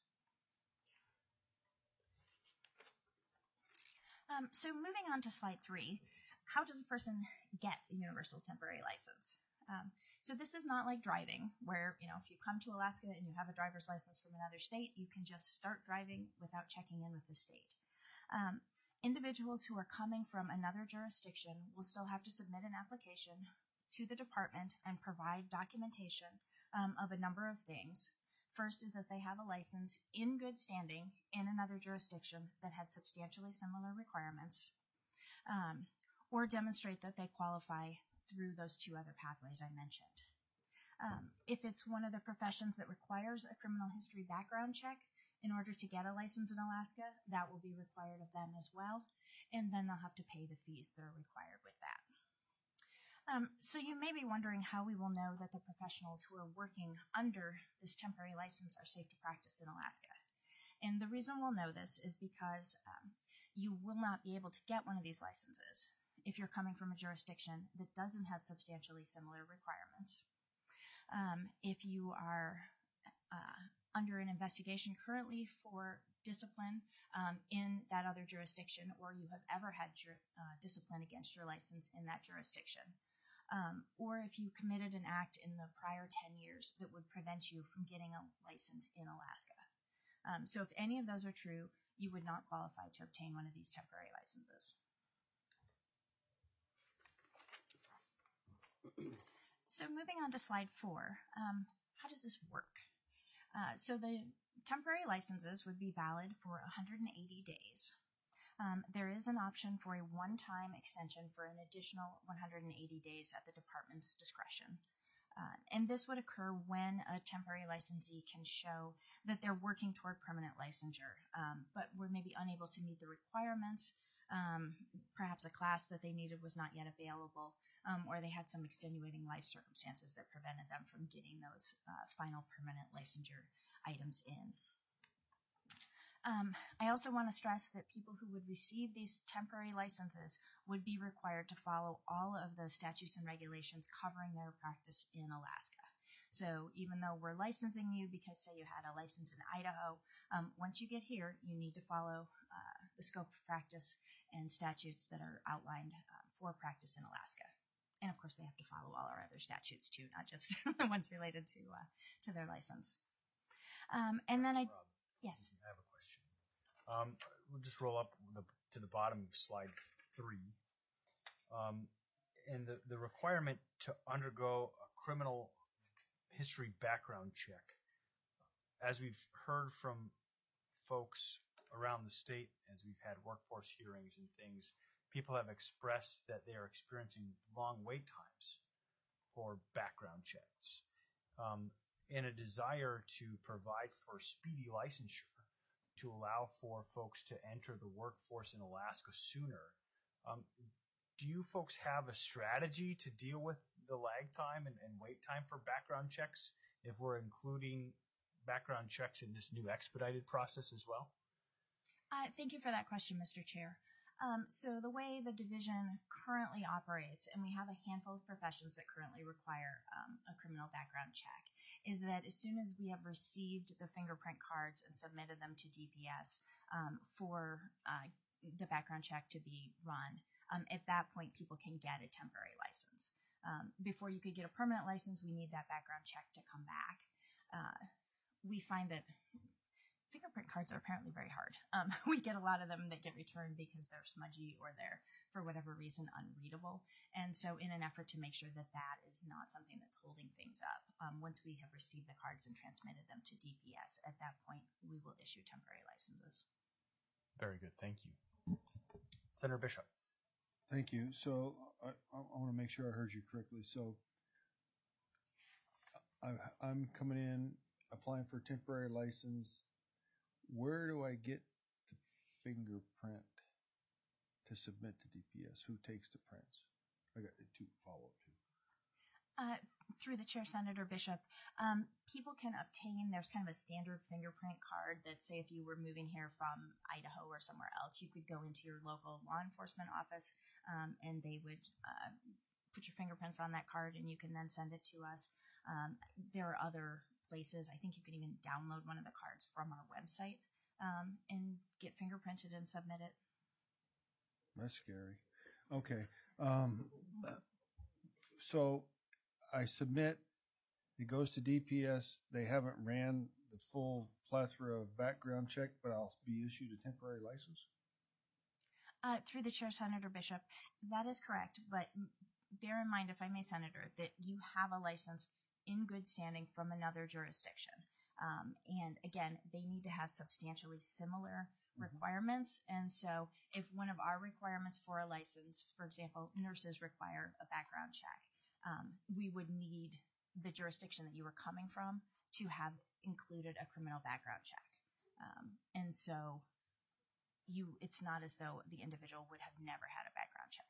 Um, so moving on to slide three. How does a person get a universal temporary license? Um, so this is not like driving, where, you know, if you come to Alaska and you have a driver's license from another state, you can just start driving without checking in with the state. Um, individuals who are coming from another jurisdiction will still have to submit an application to the department and provide documentation um, of a number of things. First is that they have a license in good standing in another jurisdiction that had substantially similar requirements. Um, or demonstrate that they qualify through those two other pathways I mentioned. Um, if it's one of the professions that requires a criminal history background check in order to get a license in Alaska, that will be required of them as well, and then they'll have to pay the fees that are required with that. Um, so you may be wondering how we will know that the professionals who are working under this temporary license are safe to practice in Alaska. And the reason we'll know this is because um, you will not be able to get one of these licenses if you're coming from a jurisdiction that doesn't have substantially similar requirements. Um, if you are uh, under an investigation currently for discipline um, in that other jurisdiction, or you have ever had jur- uh, discipline against your license in that jurisdiction, um, or if you committed an act in the prior ten years that would prevent you from getting a license in Alaska. Um, so if any of those are true, you would not qualify to obtain one of these temporary licenses. So moving on to slide four, um, how does this work? Uh, so the temporary licenses would be valid for one hundred eighty days. Um, there is an option for a one-time extension for an additional one hundred eighty days at the department's discretion. Uh, and this would occur when a temporary licensee can show that they're working toward permanent licensure, um, but were maybe unable to meet the requirements. Um, perhaps a class that they needed was not yet available, um, or they had some extenuating life circumstances that prevented them from getting those uh, final permanent licensure items in. Um, I also want to stress that people who would receive these temporary licenses would be required to follow all of the statutes and regulations covering their practice in Alaska. So even though we're licensing you because, say, you had a license in Idaho, um, once you get here, you need to follow uh, the scope of practice and statutes that are outlined uh, for practice in Alaska. And of course, they have to follow all our other statutes too, not just the ones related to uh, to their license. Um, and then I, Rob, yes. I have a question. Um, we'll just roll up the, to the bottom of slide three. Um, and the, the requirement to undergo a criminal history background check. As we've heard from folks around the state, as we've had workforce hearings and things, people have expressed that they are experiencing long wait times for background checks. Um, and a desire to provide for speedy licensure to allow for folks to enter the workforce in Alaska sooner. Um, do you folks have a strategy to deal with the lag time and, and wait time for background checks if we're including background checks in this new expedited process as well? Uh, thank you for that question, Mister Chair. Um, so the way the division currently operates, and we have a handful of professions that currently require um, a criminal background check, is that as soon as we have received the fingerprint cards and submitted them to D P S um, for uh, the background check to be run, um, at that point people can get a temporary license. Um, before you could get a permanent license, we need that background check to come back. Uh, we find that fingerprint cards are apparently very hard. Um, we get a lot of them that get returned because they're smudgy or they're, for whatever reason, unreadable. And so in an effort to make sure that that is not something that's holding things up, um, once we have received the cards and transmitted them to D P S, at that point, we will issue temporary licenses. Very good. Thank you. Senator Bishop. Thank you. So I, I want to make sure I heard you correctly. So I, I'm coming in, applying for a temporary license. Where do I get the fingerprint to submit to D P S? Who takes the prints? I got two follow-up too. Uh, through the chair, Senator Bishop, um, people can obtain, there's kind of a standard fingerprint card that, say, if you were moving here from Idaho or somewhere else, you could go into your local law enforcement office um, and they would uh, put your fingerprints on that card and you can then send it to us. Um, there are other places. I think you can even download one of the cards from our website um, and get fingerprinted and submit it. That's scary. Okay. Um, so I submit, it goes to D P S. They haven't ran the full plethora of background check, but I'll be issued a temporary license? Uh, through the chair, Senator Bishop, that is correct. But bear in mind, if I may, Senator, that you have a license in good standing from another jurisdiction. Um, and again, they need to have substantially similar requirements. And so if one of our requirements for a license, for example, nurses require a background check, um, we would need the jurisdiction that you were coming from to have included a criminal background check. Um, and so you, it's not as though the individual would have never had a background check.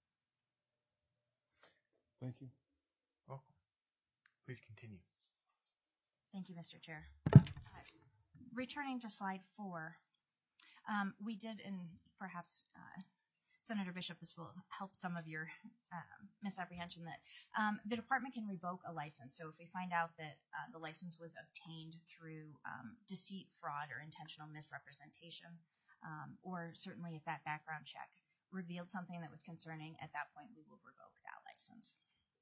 Thank you. Welcome. Please continue. Thank you, Mister Chair. Returning to slide four, um, we did, and perhaps uh, Senator Bishop, this will help some of your um, misapprehension, that um, the department can revoke a license. So if we find out that uh, the license was obtained through um, deceit, fraud, or intentional misrepresentation, um, or certainly if that background check revealed something that was concerning, at that point we will revoke that license.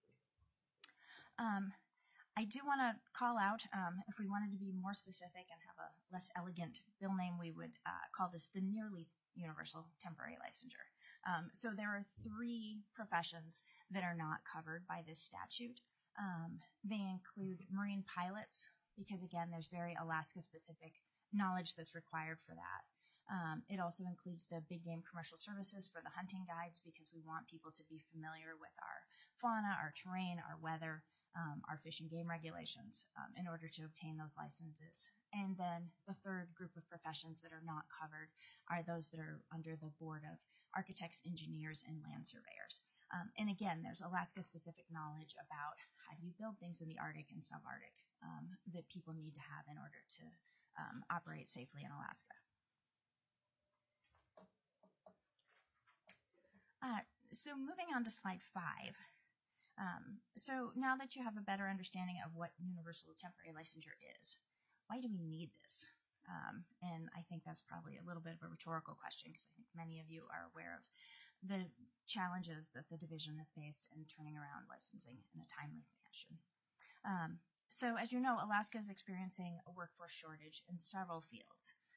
Um, I do want to call out, um, if we wanted to be more specific and have a less elegant bill name, we would uh, call this the nearly universal temporary licensure. Um, so there are three professions that are not covered by this statute. Um, they include marine pilots, because again, there's very Alaska-specific knowledge that's required for that. Um, it also includes the big game commercial services for the hunting guides, because we want people to be familiar with our fauna, our terrain, our weather, um, our fish and game regulations um, in order to obtain those licenses. And then the third group of professions that are not covered are those that are under the board of architects, engineers, and land surveyors. Um, and again, there's Alaska-specific knowledge about how do you build things in the Arctic and subarctic um, that people need to have in order to um, operate safely in Alaska. Uh, so moving on to slide five. Um, so now that you have a better understanding of what universal temporary licensure is, why do we need this? Um, and I think that's probably a little bit of a rhetorical question, because I think many of you are aware of the challenges that the division has faced in turning around licensing in a timely fashion. Um, so as you know, Alaska is experiencing a workforce shortage in several fields.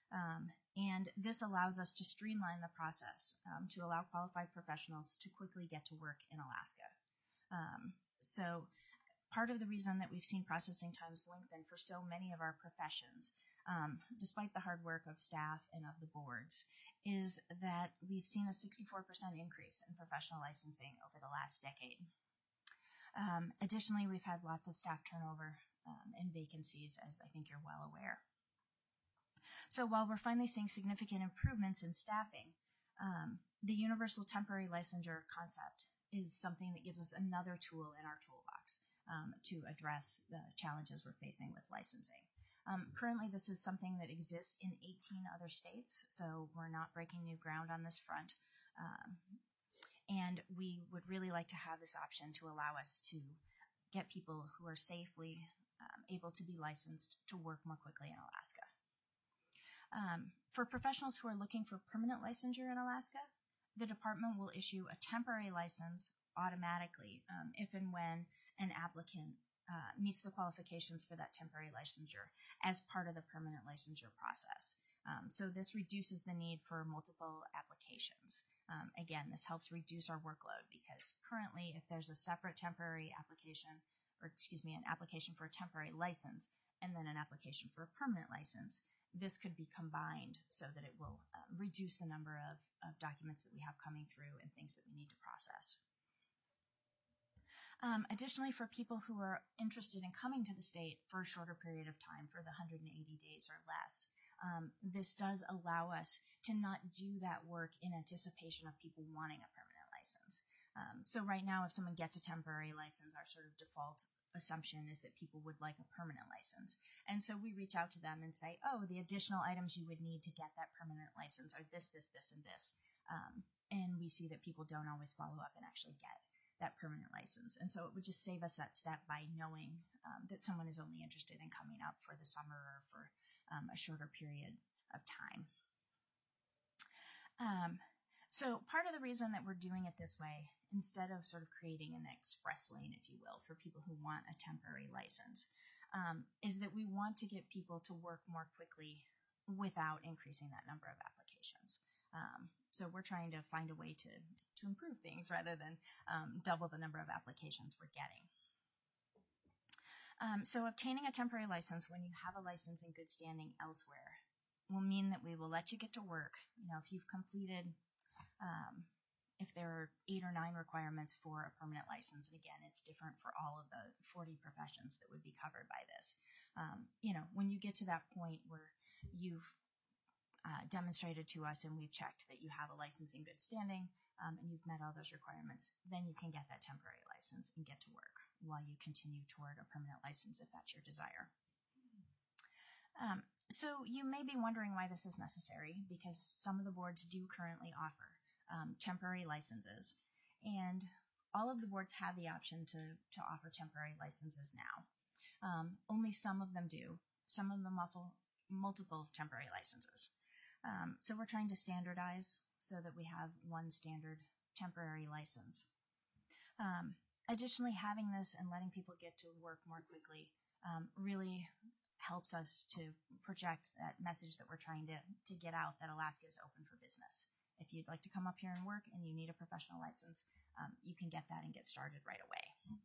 Um, and this allows us to streamline the process um, to allow qualified professionals to quickly get to work in Alaska. Um, so part of the reason that we've seen processing times lengthen for so many of our professions, um, despite the hard work of staff and of the boards, is that we've seen a sixty-four percent increase in professional licensing over the last decade. Um, additionally, we've had lots of staff turnover um, and vacancies, as I think you're well aware. So while we're finally seeing significant improvements in staffing, um, the universal temporary licensure concept is something that gives us another tool in our toolbox um, to address the challenges we're facing with licensing. Um, currently, this is something that exists in eighteen other states, so we're not breaking new ground on this front. Um, and we would really like to have this option to allow us to get people who are safely um, able to be licensed to work more quickly in Alaska. Um, for professionals who are looking for permanent licensure in Alaska, the department will issue a temporary license automatically um, if and when an applicant uh, meets the qualifications for that temporary licensure as part of the permanent licensure process. Um, so this reduces the need for multiple applications. Um, again, this helps reduce our workload because currently if there's a separate temporary application, or excuse me, an application for a temporary license and then an application for a permanent license, this could be combined so that it will um, reduce the number of, of documents that we have coming through and things that we need to process. Um, additionally, for people who are interested in coming to the state for a shorter period of time, for the one hundred eighty days or less, um, this does allow us to not do that work in anticipation of people wanting a permanent license. Um, so right now, if someone gets a temporary license, our sort of default assumption is that people would like a permanent license. And so we reach out to them and say, oh, the additional items you would need to get that permanent license are this, this, this, and this. Um, and we see that people don't always follow up and actually get that permanent license. And so it would just save us that step by knowing um, that someone is only interested in coming up for the summer or for um, a shorter period of time. Um, So part of the reason that we're doing it this way, instead of sort of creating an express lane, if you will, for people who want a temporary license, um, is that we want to get people to work more quickly without increasing that number of applications. Um, so we're trying to find a way to, to improve things rather than um, double the number of applications we're getting. Um, so obtaining a temporary license when you have a license in good standing elsewhere will mean that we will let you get to work. You know, if you've completed Um, if there are eight or nine requirements for a permanent license, and again, it's different for all of the forty professions that would be covered by this. Um, you know, when you get to that point where you've uh, demonstrated to us and we've checked that you have a license in good standing um, and you've met all those requirements, then you can get that temporary license and get to work while you continue toward a permanent license if that's your desire. Um, so you may be wondering why this is necessary, because some of the boards do currently offer Um, temporary licenses, and all of the boards have the option to, to offer temporary licenses now. Um, only some of them do. Some of them offer multiple temporary licenses. Um, so we're trying to standardize so that we have one standard temporary license. Um, additionally, having this and letting people get to work more quickly um, really helps us to project that message that we're trying to, to get out, that Alaska is open for business. If you'd like to come up here and work and you need a professional license, um, you can get that and get started right away.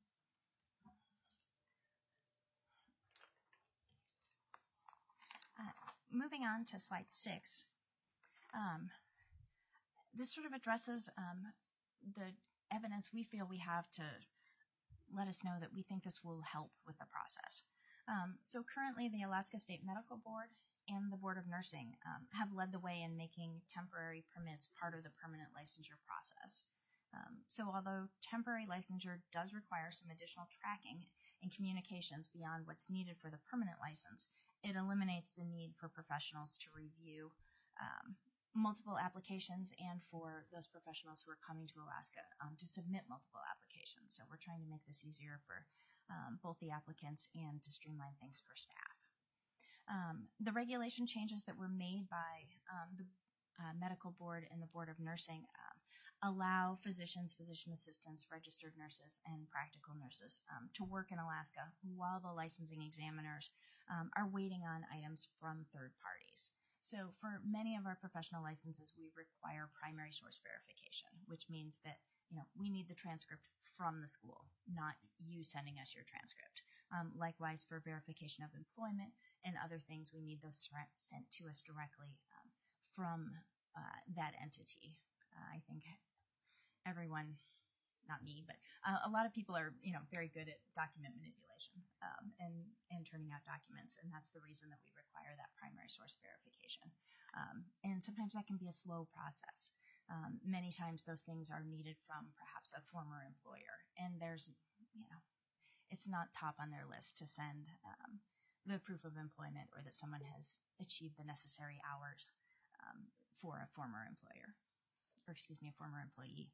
Uh, moving on to slide six, um, this sort of addresses um, the evidence we feel we have to let us know that we think this will help with the process. Um, so currently the Alaska State Medical Board and the Board of Nursing um, have led the way in making temporary permits part of the permanent licensure process. Um, so although temporary licensure does require some additional tracking and communications beyond what's needed for the permanent license, it eliminates the need for professionals to review um, multiple applications and for those professionals who are coming to Alaska um, to submit multiple applications. So we're trying to make this easier for um, both the applicants and to streamline things for staff. Um, the regulation changes that were made by um, the uh, Medical Board and the Board of Nursing um, allow physicians, physician assistants, registered nurses, and practical nurses um, to work in Alaska while the licensing examiners um, are waiting on items from third parties. So for many of our professional licenses, we require primary source verification, which means that, you know, we need the transcript from the school, not you sending us your transcript. Um, likewise, for verification of employment and other things, we need those sent to us directly um, from uh, that entity. Uh, I think everyone, not me, but uh, a lot of people are, you know, very good at document manipulation um, and, and turning out documents, and that's the reason that we require that primary source verification. Um, and sometimes that can be a slow process. Um, many times those things are needed from perhaps a former employer, and there's, you know, it's not top on their list to send um, the proof of employment or that someone has achieved the necessary hours um, for a former employer, or excuse me, a former employee.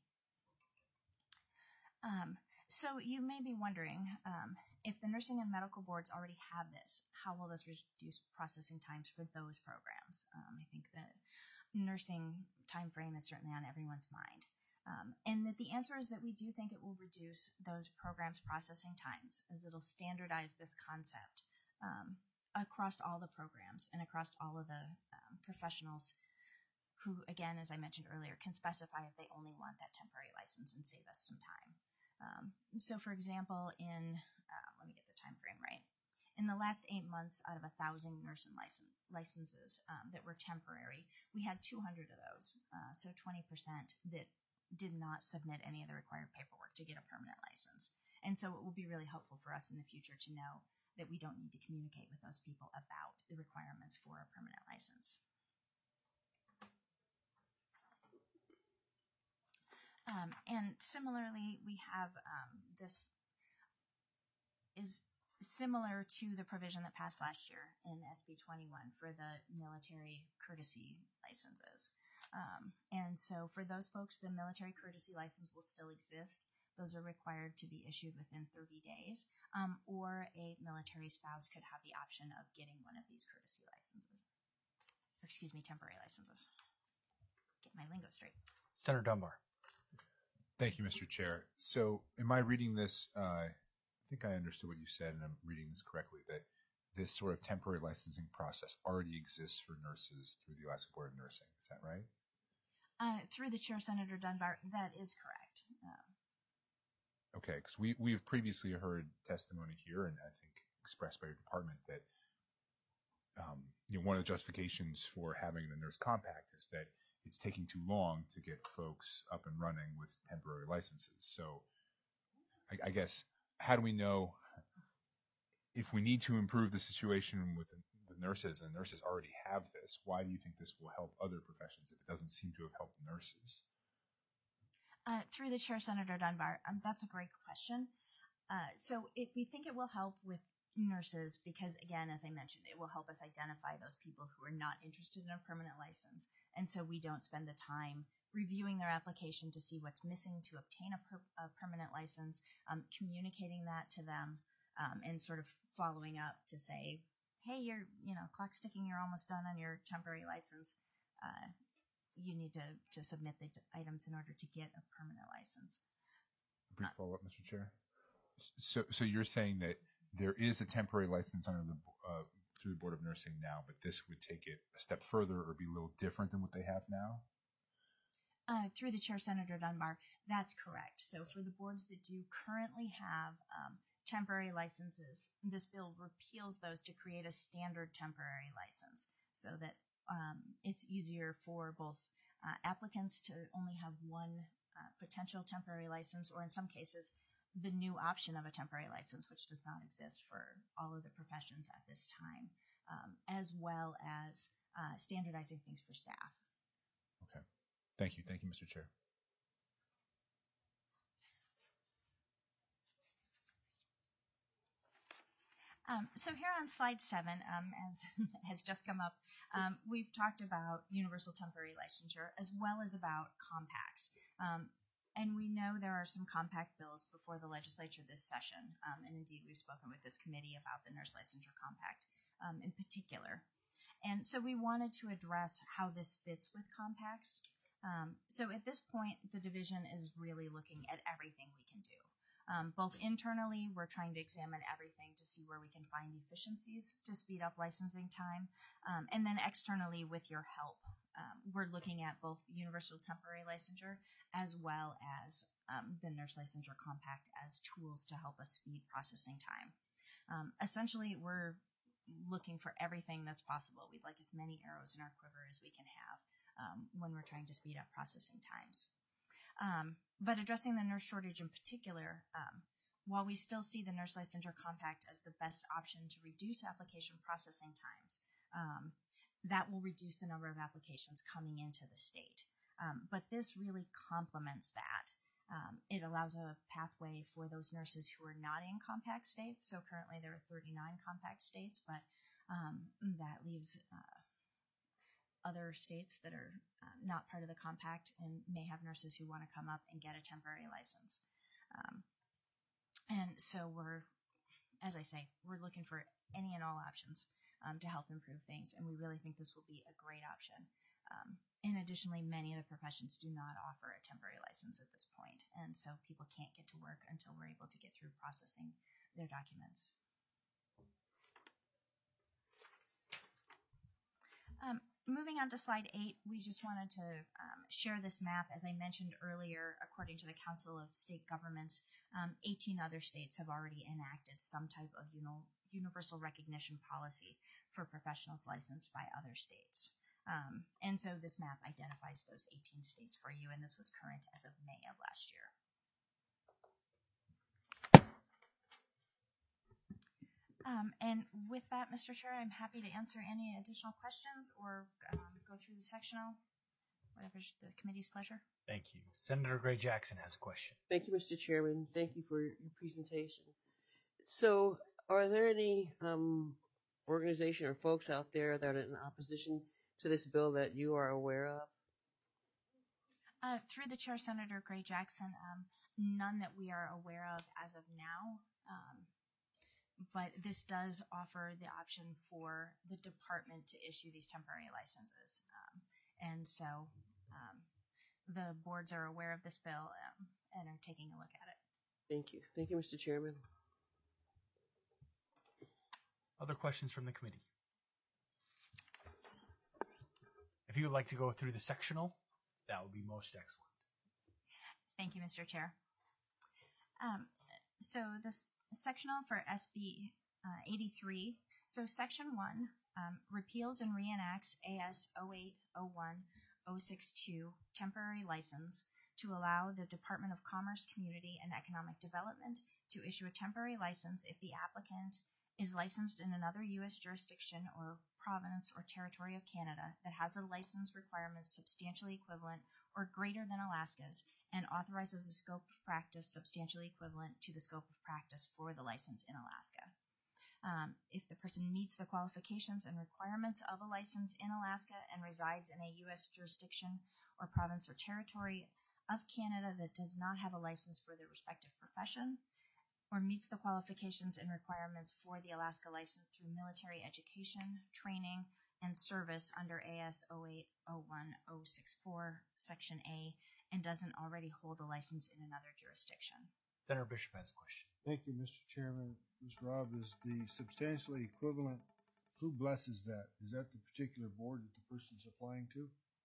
Um, so you may be wondering, um, if the nursing and medical boards already have this, how will this reduce processing times for those programs? Um, I think the nursing time frame is certainly on everyone's mind. Um, and that the answer is that we do think it will reduce those programs' processing times, as it'll standardize this concept um, across all the programs and across all of the um, professionals who, again, as I mentioned earlier, can specify if they only want that temporary license and save us some time. Um, so, for example, in uh, let me get the time frame right. In the last eight months, out of a thousand nursing license, licenses um, that were temporary, we had two hundred of those, uh, so twenty percent that did not submit any of the required paperwork to get a permanent license. And so it will be really helpful for us in the future to know that we don't need to communicate with those people about the requirements for a permanent license. Um, and similarly, we have um, this is similar to the provision that passed last year in S B twenty-one for the military courtesy licenses. Um, and so for those folks, the military courtesy license will still exist. Those are required to be issued within thirty days, um, or a military spouse could have the option of getting one of these courtesy licenses. Or excuse me, temporary licenses. Get my lingo straight. Senator Dunbar. Thank you, Mister Chair. So am I reading this, uh, I think I understood what you said, and I'm reading this correctly, that this sort of temporary licensing process already exists for nurses through the Alaska Board of Nursing. Is that right? Uh, through the chair, Senator Dunbar, that is correct. Um, okay, because we we have previously heard testimony here, and I think expressed by your department that um, you know, one of the justifications for having the nurse compact is that it's taking too long to get folks up and running with temporary licenses. So, I, I guess how do we know if we need to improve the situation with the nurses, and nurses already have this, why do you think this will help other professions if it doesn't seem to have helped nurses? Uh, through the chair, Senator Dunbar, um, that's a great question. Uh, so it, we think it will help with nurses because, again, as I mentioned, it will help us identify those people who are not interested in a permanent license. And so we don't spend the time reviewing their application to see what's missing to obtain a, per, a permanent license, um, communicating that to them, um, and sort of following up to say, hey, you're, you know, clock's ticking, you're almost done on your temporary license. Uh, you need to, to submit the items in order to get a permanent license. Brief follow-up, Mister Chair. So, so you're saying that there is a temporary license under the uh, through the Board of Nursing now, but this would take it a step further or be a little different than what they have now? Uh, through the chair, Senator Dunbar, that's correct. So for the boards that do currently have um, temporary licenses, this bill repeals those to create a standard temporary license so that um, it's easier for both uh, applicants to only have one uh, potential temporary license, or in some cases, the new option of a temporary license, which does not exist for all of the professions at this time, um, as well as uh, standardizing things for staff. Okay. Thank you. Thank you, Mister Chair. Um, so here on slide seven, um, as has just come up, um, we've talked about universal temporary licensure as well as about compacts. Um, and we know there are some compact bills before the legislature this session. Um, and indeed, we've spoken with this committee about the nurse licensure compact um, in particular. And so we wanted to address how this fits with compacts. Um, so at this point, the division is really looking at everything we can do. Um, both internally, we're trying to examine everything to see where we can find efficiencies to speed up licensing time. Um, and then externally, with your help, um, we're looking at both universal temporary licensure as well as um, the nurse licensure compact as tools to help us speed processing time. Um, essentially, we're looking for everything that's possible. We'd like as many arrows in our quiver as we can have um, when we're trying to speed up processing times. Um, but addressing the nurse shortage in particular, um, while we still see the nurse licensure compact as the best option to reduce application processing times, um, that will reduce the number of applications coming into the state. Um, but this really complements that. Um, it allows a pathway for those nurses who are not in compact states. So currently there are thirty-nine compact states, but um, that leaves uh, other states that are uh, not part of the compact and may have nurses who want to come up and get a temporary license. Um, and so we're, as I say, we're looking for any and all options um, to help improve things, and we really think this will be a great option. Um, and additionally, many of the professions do not offer a temporary license at this point, and so people can't get to work until we're able to get through processing their documents. Um, moving on to slide eight, we just wanted to um, share this map. As I mentioned earlier, according to the Council of State Governments, um, eighteen other states have already enacted some type of you know, universal recognition policy for professionals licensed by other states. Um, and so this map identifies those eighteen states for you, and this was current as of May of last year. Um, and with that, Mister Chair, I'm happy to answer any additional questions or um, go through the sectional, whatever's the committee's pleasure. Thank you. Senator Gray Jackson has a question. Thank you, Mister Chairman. Thank you for your presentation. So, are there any um, organization or folks out there that are in opposition to this bill that you are aware of? Uh, through the chair, Senator Gray Jackson, um, none that we are aware of as of now. Um, but this does offer the option for the department to issue these temporary licenses. Um, and so um, the boards are aware of this bill um, and are taking a look at it. Thank you. Thank you, Mister Chairman. Other questions from the committee? If you would like to go through the sectional, that would be most excellent. Thank you, Mister Chair. Um, so this sectional for S B uh, eighty-three. So section one um, repeals and reenacts A S oh eight oh one oh sixty-two temporary license to allow the Department of Commerce, Community, and Economic Development to issue a temporary license if the applicant is licensed in another U S jurisdiction or province or territory of Canada that has a license requirement substantially equivalent or greater than Alaska's and authorizes a scope of practice substantially equivalent to the scope of practice for the license in Alaska. Um, if the person meets the qualifications and requirements of a license in Alaska and resides in a U S jurisdiction or province or territory of Canada that does not have a license for their respective profession, or meets the qualifications and requirements for the Alaska license through military education, training, and service under A S oh eight oh one oh sixty-four, Section A, and doesn't already hold a license in another jurisdiction. Senator Bishop has a question. Thank you, Mister Chairman. Miz Robb, is the substantially equivalent, who blesses that? Is that the particular board that the person's applying to?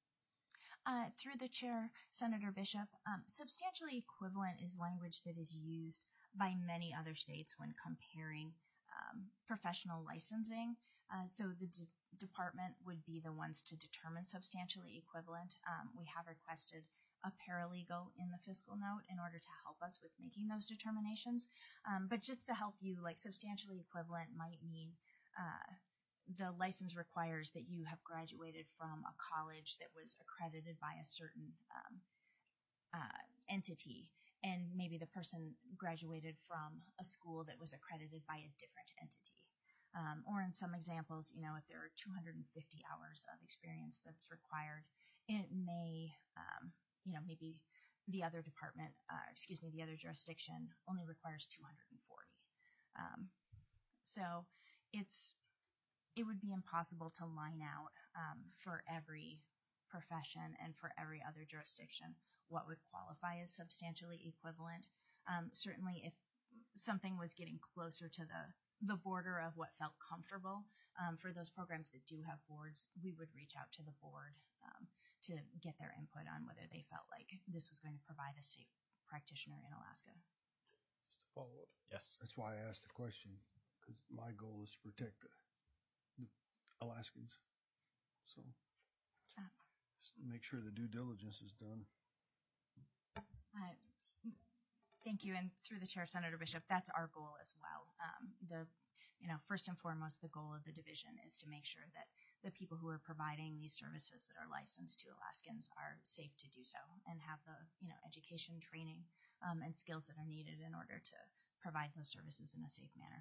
Uh, through the chair, Senator Bishop, um, substantially equivalent is language that is used by many other states when comparing um, professional licensing. Uh, so the de department would be the ones to determine substantially equivalent. Um, we have requested a paralegal in the fiscal note in order to help us with making those determinations. Um, but just to help you, like substantially equivalent might mean uh, the license requires that you have graduated from a college that was accredited by a certain um, uh, entity. And maybe the person graduated from a school that was accredited by a different entity. Um, or in some examples, you know, if there are two hundred fifty hours of experience that's required, it may, um, you know, maybe the other department, uh, excuse me, the other jurisdiction only requires two hundred forty. Um, so it's, it would be impossible to line out um, for every profession and for every other jurisdiction what would qualify as substantially equivalent. Um, certainly, if something was getting closer to the the border of what felt comfortable um, for those programs that do have boards, we would reach out to the board um, to get their input on whether they felt like this was going to provide a safe practitioner in Alaska. Just to follow up. Yes. That's why I asked the question, because my goal is to protect the, the Alaskans. So Uh, just make sure the due diligence is done. Uh, thank you, and through the chair, Senator Bishop, that's our goal as well. Um, the, you know, first and foremost, the goal of the division is to make sure that the people who are providing these services that are licensed to Alaskans are safe to do so and have the, you know, education, training, um, and skills that are needed in order to provide those services in a safe manner.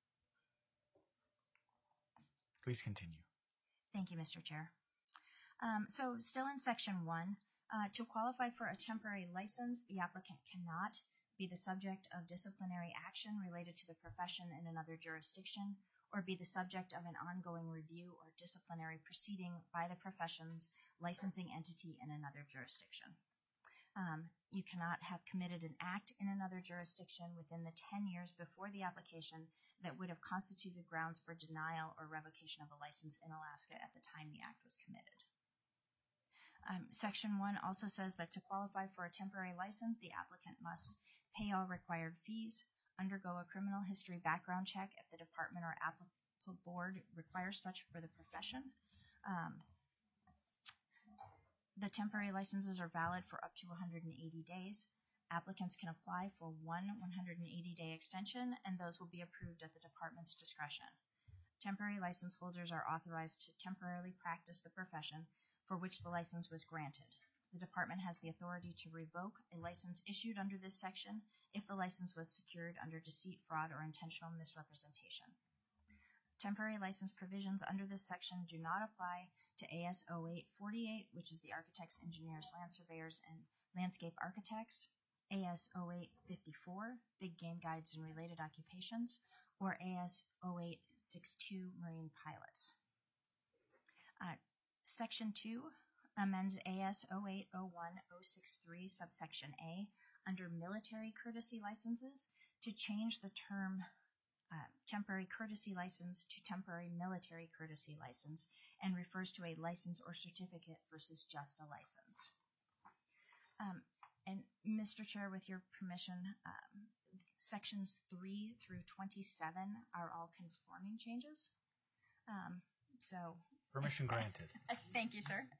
Please continue. Thank you, Mister Chair. Um, so still in section one, uh, to qualify for a temporary license, the applicant cannot be the subject of disciplinary action related to the profession in another jurisdiction, or be the subject of an ongoing review or disciplinary proceeding by the profession's licensing entity in another jurisdiction. Um, you cannot have committed an act in another jurisdiction within the ten years before the application that would have constituted grounds for denial or revocation of a license in Alaska at the time the act was committed. Um, section one also says that to qualify for a temporary license, the applicant must pay all required fees, undergo a criminal history background check if the department or applicable board requires such for the profession. Um, the temporary licenses are valid for up to one hundred eighty days. Applicants can apply for one one hundred eighty day extension, and those will be approved at the department's discretion. Temporary license holders are authorized to temporarily practice the profession for which the license was granted. The department has the authority to revoke a license issued under this section if the license was secured under deceit, fraud, or intentional misrepresentation. Temporary license provisions under this section do not apply to A S oh eight forty-eight, which is the architects, engineers, land surveyors, and landscape architects, A S oh eight fifty-four, big game guides and related occupations, or A S oh eight sixty-two, marine pilots. Uh, Section two amends A S oh eight oh one oh sixty-three subsection A under military courtesy licenses to change the term uh, temporary courtesy license to temporary military courtesy license and refers to a license or certificate versus just a license. Um, and Mister Chair, with your permission, um, sections three through twenty-seven are all conforming changes. Um, so Permission granted. Thank you, sir.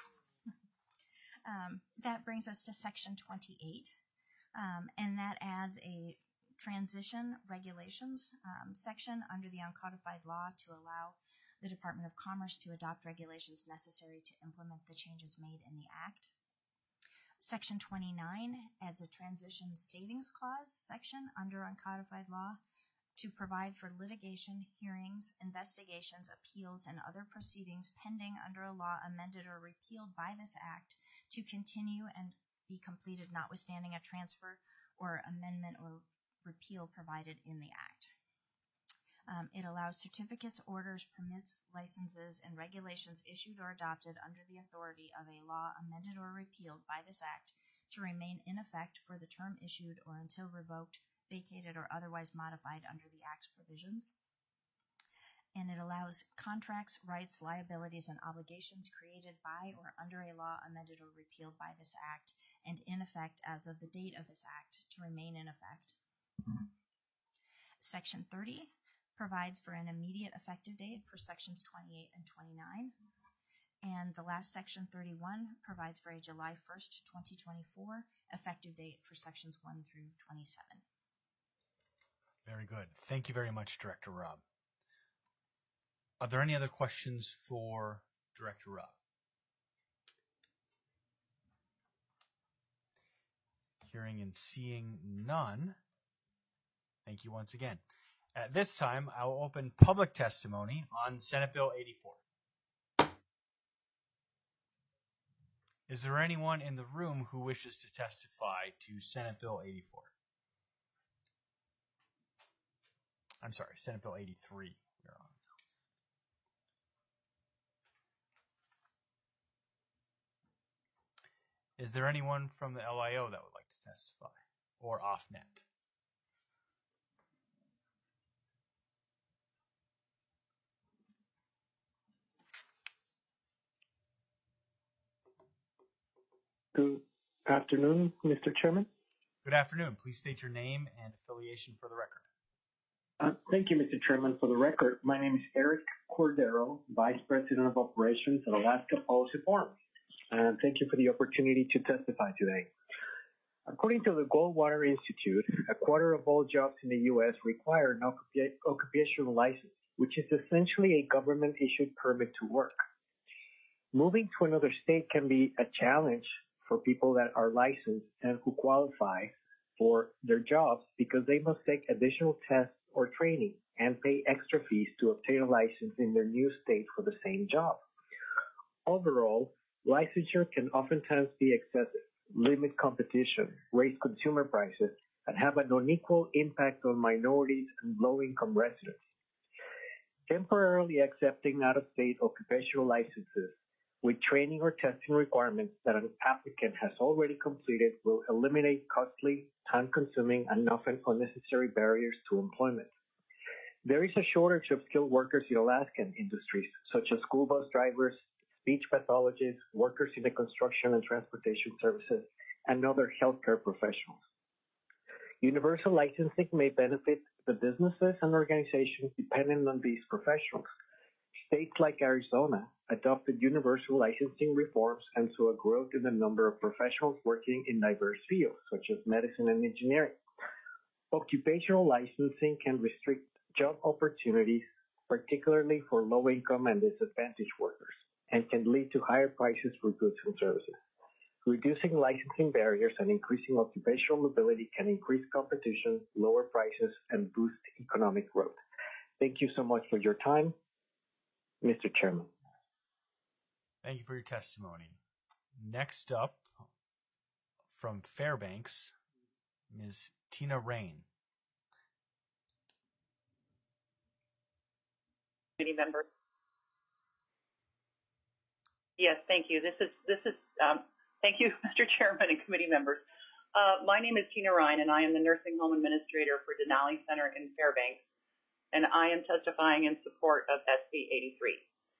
Um, that brings us to section twenty-eight, um, and that adds a transition regulations um, section under the uncodified law to allow the Department of Commerce to adopt regulations necessary to implement the changes made in the Act. Section twenty-nine adds a transition savings clause section under uncodified law to provide for litigation, hearings, investigations, appeals, and other proceedings pending under a law amended or repealed by this Act to continue and be completed notwithstanding a transfer or amendment or repeal provided in the Act. Um, it allows certificates, orders, permits, licenses, and regulations issued or adopted under the authority of a law amended or repealed by this Act to remain in effect for the term issued or until revoked, vacated, or otherwise modified under the Act's provisions. And it allows contracts, rights, liabilities, and obligations created by or under a law amended or repealed by this Act and in effect as of the date of this Act to remain in effect. Section thirty provides for an immediate effective date for sections twenty-eight and twenty-nine. And the last section, thirty-one, provides for a July first, twenty twenty-four effective date for sections one through twenty-seven. Very good. Thank you very much, Director Robb. Are there any other questions for Director Robb? Hearing and seeing none, thank you once again. At this time, I will open public testimony on Senate Bill eighty-four. Is there anyone in the room who wishes to testify to Senate Bill eighty-four? I'm sorry, Senate Bill eighty-three. We're on. Is there anyone from the L I O that would like to testify? or off-net. Good afternoon, Mister Chairman. Good afternoon. Please state your name and affiliation for the record. Uh, thank you, Mister Chairman. For the record, my name is Eric Cordero, Vice President of Operations at Alaska Policy Forum. And thank you for the opportunity to testify today. According to the Goldwater Institute, a quarter of all jobs in the U S require an occupa- occupational license, which is essentially a government-issued permit to work. Moving to another state can be a challenge for people that are licensed and who qualify for their jobs because they must take additional tests or training and pay extra fees to obtain a license in their new state for the same job. Overall, licensure can oftentimes be excessive, limit competition, raise consumer prices, and have an unequal impact on minorities and low-income residents. Temporarily accepting out-of-state occupational licenses with training or testing requirements that an applicant has already completed will eliminate costly, time-consuming, and often unnecessary barriers to employment. There is a shortage of skilled workers in Alaskan industries, such as school bus drivers, speech pathologists, workers in the construction and transportation services, and other healthcare professionals. Universal licensing may benefit the businesses and organizations dependent on these professionals. States like Arizona adopted universal licensing reforms and saw a growth in the number of professionals working in diverse fields, such as medicine and engineering. Occupational licensing can restrict job opportunities, particularly for low-income and disadvantaged workers, and can lead to higher prices for goods and services. Reducing licensing barriers and increasing occupational mobility can increase competition, lower prices, and boost economic growth. Thank you so much for your time, Mister Chairman. Thank you for your testimony. Next up, from Fairbanks, Miz Tina Rain. Committee member. Yes, thank you. This is this is um, thank you, Mister Chairman and committee members. Uh, my name is Tina Ryan, and I am the nursing home administrator for Denali Center in Fairbanks, and I am testifying in support of S B eighty-three.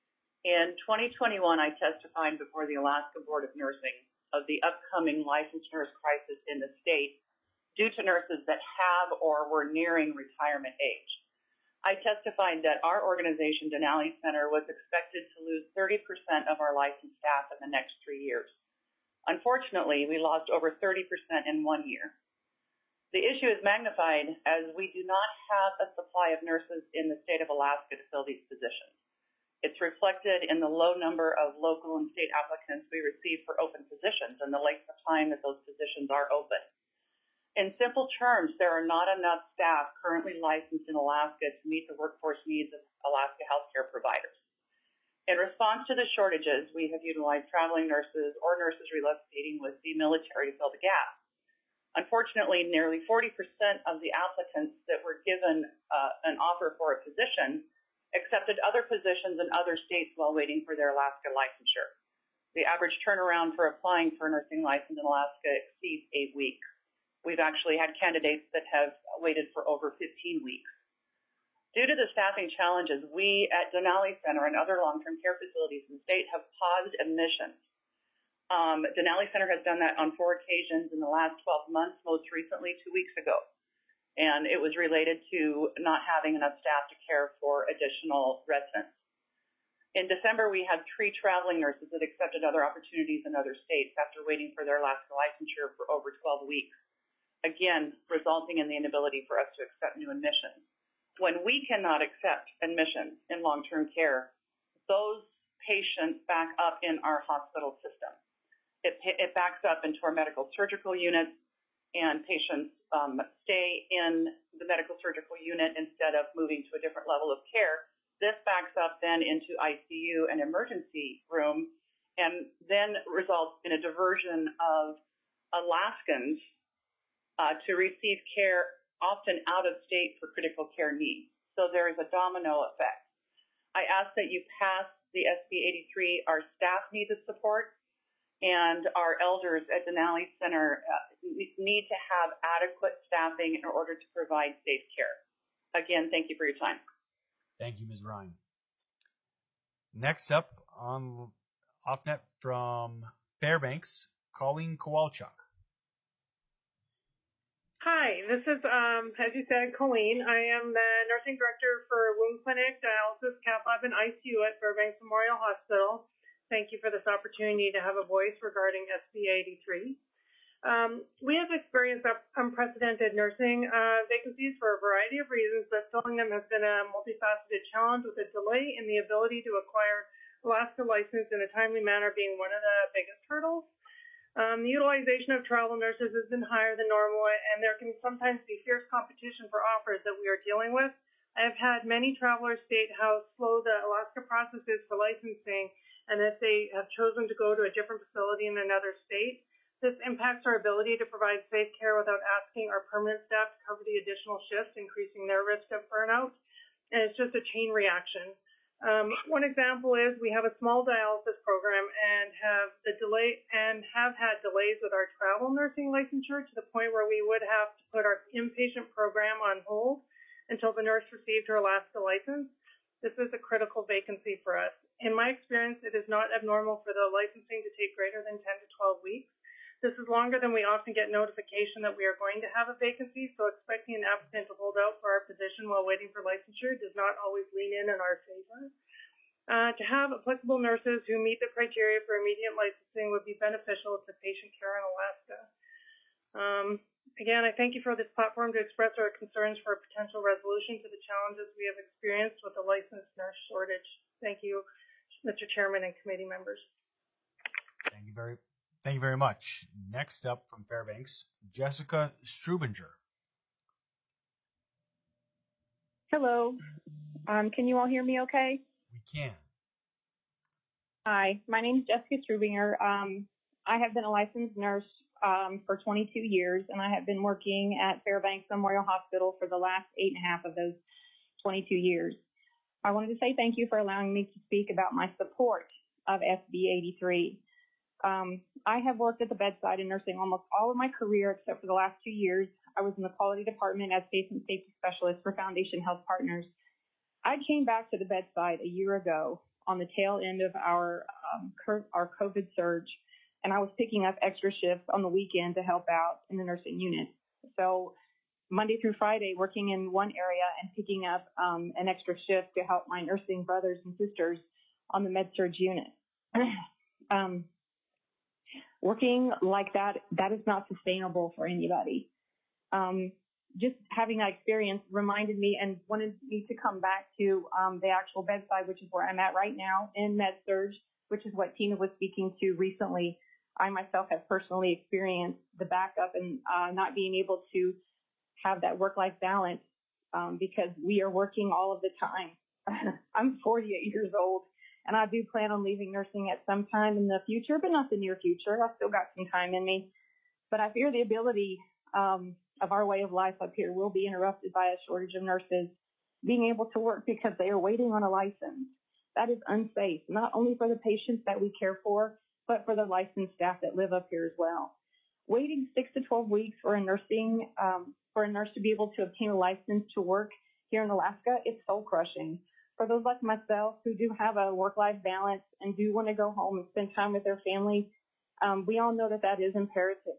In twenty twenty-one, I testified before the Alaska Board of Nursing of the upcoming licensed nurse crisis in the state due to nurses that have or were nearing retirement age. I testified that our organization, Denali Center, was expected to lose thirty percent of our licensed staff in the next three years. Unfortunately, we lost over thirty percent in one year. The issue is magnified as we do not have a supply of nurses in the state of Alaska to fill these positions. It's reflected in the low number of local and state applicants we receive for open positions and the length of time that those positions are open. In simple terms, there are not enough staff currently licensed in Alaska to meet the workforce needs of Alaska healthcare providers. In response to the shortages, we have utilized traveling nurses or nurses relocating with the military to fill the gap. Unfortunately, nearly forty percent of the applicants that were given uh, an offer for a position accepted other positions in other states while waiting for their Alaska licensure. The average turnaround for applying for a nursing license in Alaska exceeds eight weeks. We've actually had candidates that have waited for over fifteen weeks. Due to the staffing challenges, we at Denali Center and other long-term care facilities in the state have paused admissions. Um, Denali Center has done that on four occasions in the last twelve months, most recently two weeks ago. And it was related to not having enough staff to care for additional residents. In December, we had three traveling nurses that accepted other opportunities in other states after waiting for their Alaska licensure for over twelve weeks, again, resulting in the inability for us to accept new admissions. When we cannot accept admissions in long-term care, those patients back up in our hospital system. It, it backs up into our medical surgical units, and patients um, stay in the medical surgical unit instead of moving to a different level of care. This backs up then into I C U and emergency room, and then results in a diversion of Alaskans uh, to receive care often out of state for critical care needs. So there is a domino effect. I ask that you pass the S B eighty-three. Our staff needs the support, and our elders at Denali Center uh, need to have adequate staffing in order to provide safe care. Again, thank you for your time. Thank you, Miz Ryan. Next up on OffNet from Fairbanks, Colleen Kowalchuk. Hi, this is, um, as you said, Colleen. I am the nursing director for wound clinic, dialysis, cath lab, and I C U at Fairbanks Memorial Hospital. Thank you for this opportunity to have a voice regarding S B eighty-three. Um, we have experienced unprecedented nursing uh, vacancies for a variety of reasons, but filling them has been a multifaceted challenge, with a delay in the ability to acquire Alaska license in a timely manner being one of the biggest hurdles. Um, the utilization of travel nurses has been higher than normal, and there can sometimes be fierce competition for offers that we are dealing with. I have had many travelers state how slow the Alaska process is for licensing, and that they have chosen to go to a different facility in another state. This impacts our ability to provide safe care without asking our permanent staff to cover the additional shifts, increasing their risk of burnout. And it's just a chain reaction. Um, one example is we have a small dialysis program and have the delay and have had delays with our travel nursing licensure to the point where we would have to put our inpatient program on hold until the nurse received her Alaska license. This is a critical vacancy for us. In my experience, it is not abnormal for the licensing to take greater than ten to twelve weeks. This is longer than we often get notification that we are going to have a vacancy, so expecting an applicant to hold out for our position while waiting for licensure does not always lean in in our favor. Uh, to have applicable nurses who meet the criteria for immediate licensing would be beneficial to patient care in Alaska. Um, again, I thank you for this platform to express our concerns for a potential resolution to the challenges we have experienced with the licensed nurse shortage. Thank you, Mister Chairman and committee members. Thank you very Thank you very much. Next up from Fairbanks, Jessica Strubinger. Hello. Um, can you all hear me okay? We can. Hi, my name is Jessica Strubinger. Um, I have been a licensed nurse um, for twenty-two years, and I have been working at Fairbanks Memorial Hospital for the last eight and a half of those twenty-two years. I wanted to say thank you for allowing me to speak about my support of S B eighty-three. Um, I have worked at the bedside in nursing almost all of my career except for the last two years. I was in the quality department as patient safety specialist for Foundation Health Partners. I came back to the bedside a year ago on the tail end of our um, our COVID surge, and I was picking up extra shifts on the weekend to help out in the nursing unit. So Monday through Friday, working in one area and picking up um, an extra shift to help my nursing brothers and sisters on the med-surg unit. um, Working like that, that is not sustainable for anybody. Um, just having that experience reminded me and wanted me to come back to um, the actual bedside, which is where I'm at right now in med-surg, which is what Tina was speaking to recently. I myself have personally experienced the backup and uh, not being able to have that work-life balance um, because we are working all of the time. I'm forty-eight years old. And I do plan on leaving nursing at some time in the future, but not the near future. I've still got some time in me. But I fear the ability um, of our way of life up here will be interrupted by a shortage of nurses being able to work because they are waiting on a license. That is unsafe, not only for the patients that we care for, but for the licensed staff that live up here as well. Waiting six to twelve weeks for a nursing, um, for a nurse to be able to obtain a license to work here in Alaska, it's soul crushing. For those like myself who do have a work-life balance and do want to go home and spend time with their family, um, we all know that that is imperative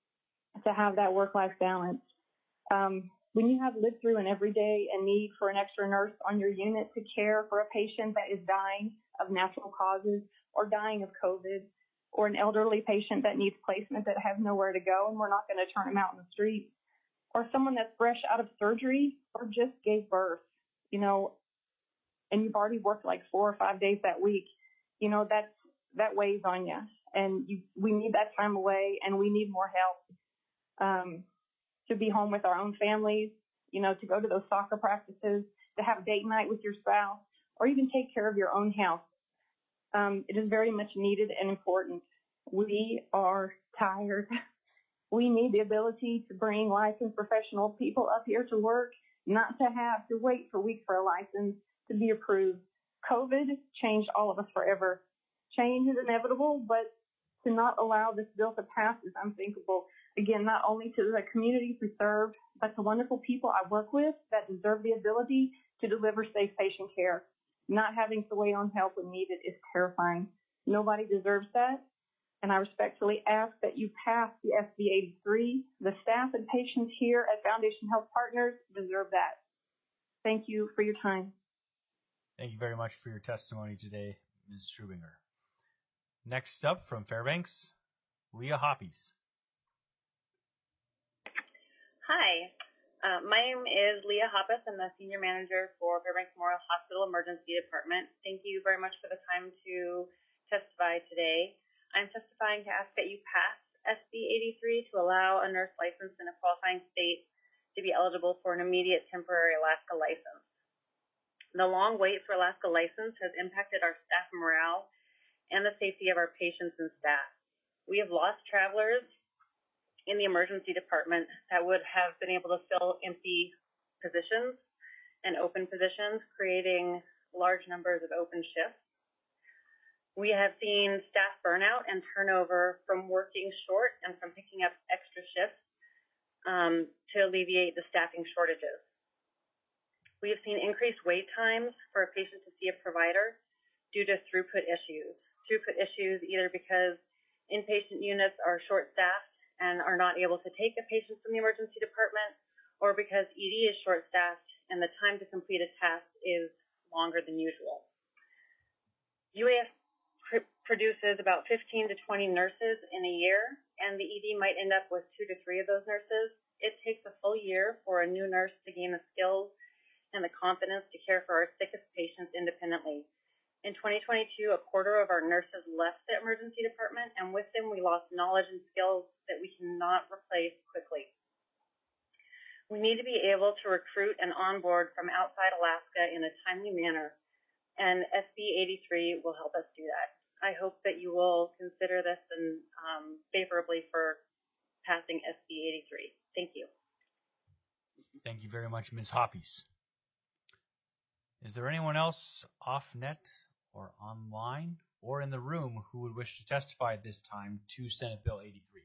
to have that work-life balance. Um, when you have lived through an everyday and need for an extra nurse on your unit to care for a patient that is dying of natural causes or dying of COVID, or an elderly patient that needs placement that has nowhere to go and we're not going to turn them out in the street, or someone that's fresh out of surgery or just gave birth, you know, and you've already worked like four or five days that week, you know, that's, that weighs on you. And you, we need that time away and we need more help um, to be home with our own families, you know, to go to those soccer practices, to have date night with your spouse, or even take care of your own health. Um, it is very much needed and important. We are tired. We need the ability to bring licensed professional people up here to work, not to have to wait for weeks for a license to be approved. COVID changed all of us forever. Change is inevitable, but To not allow this bill to pass is unthinkable. Again, not only to the communities we serve, but the wonderful people I work with that deserve the ability to deliver safe patient care. Not having to wait on help when needed is terrifying. Nobody deserves that, and I respectfully ask that you pass the S B eighty-three. The staff and patients here at Foundation Health Partners deserve that. Thank you for your time. Thank you very much for your testimony today, Miz Strubinger. Next up from Fairbanks, Leah Hoppies. Hi, uh, my name is Leah Hoppus. I'm the Senior Manager for Fairbanks Memorial Hospital Emergency Department. Thank you very much for the time to testify today. I'm testifying to ask that you pass S B eighty-three to allow a nurse licensed in a qualifying state to be eligible for an immediate temporary Alaska license. The long wait for Alaska license has impacted our staff morale and the safety of our patients and staff. We have lost travelers in the emergency department that would have been able to fill empty positions and open positions, creating large numbers of open shifts. We have seen staff burnout and turnover from working short and from picking up extra shifts um, to alleviate the staffing shortages. We have seen increased wait times for a patient to see a provider due to throughput issues. Throughput issues either because inpatient units are short-staffed and are not able to take a patient from the emergency department, or because E D is short-staffed and the time to complete a task is longer than usual. U A S pr- produces about fifteen to twenty nurses in a year, and the E D might end up with two to three of those nurses. It takes a full year for a new nurse to gain the skills and the confidence to care for our sickest patients independently. In twenty twenty-two, a quarter of our nurses left the emergency department, and with them we lost knowledge and skills that we cannot replace quickly. We need to be able to recruit and onboard from outside Alaska in a timely manner, and S B eighty-three will help us do that. I hope that you will consider this and um, favorably for passing S B eighty-three. Thank you. Thank you very much, Miz Hoppies. Is there anyone else off net or online or in the room who would wish to testify at this time to Senate Bill eighty-three?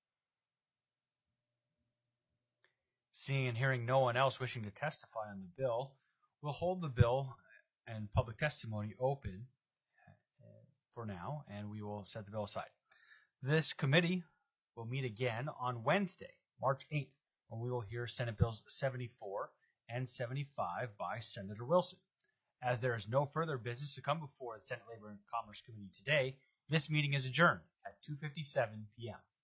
Seeing and hearing no one else wishing to testify on the bill, we'll hold the bill and public testimony open for now, and we will set the bill aside. This committee will meet again on Wednesday, March eighth, when we will hear Senate Bills seventy-four and seventy-five by Senator Wilson. As there is no further business to come before the Senate Labor and Commerce Committee today, this meeting is adjourned at two fifty-seven p m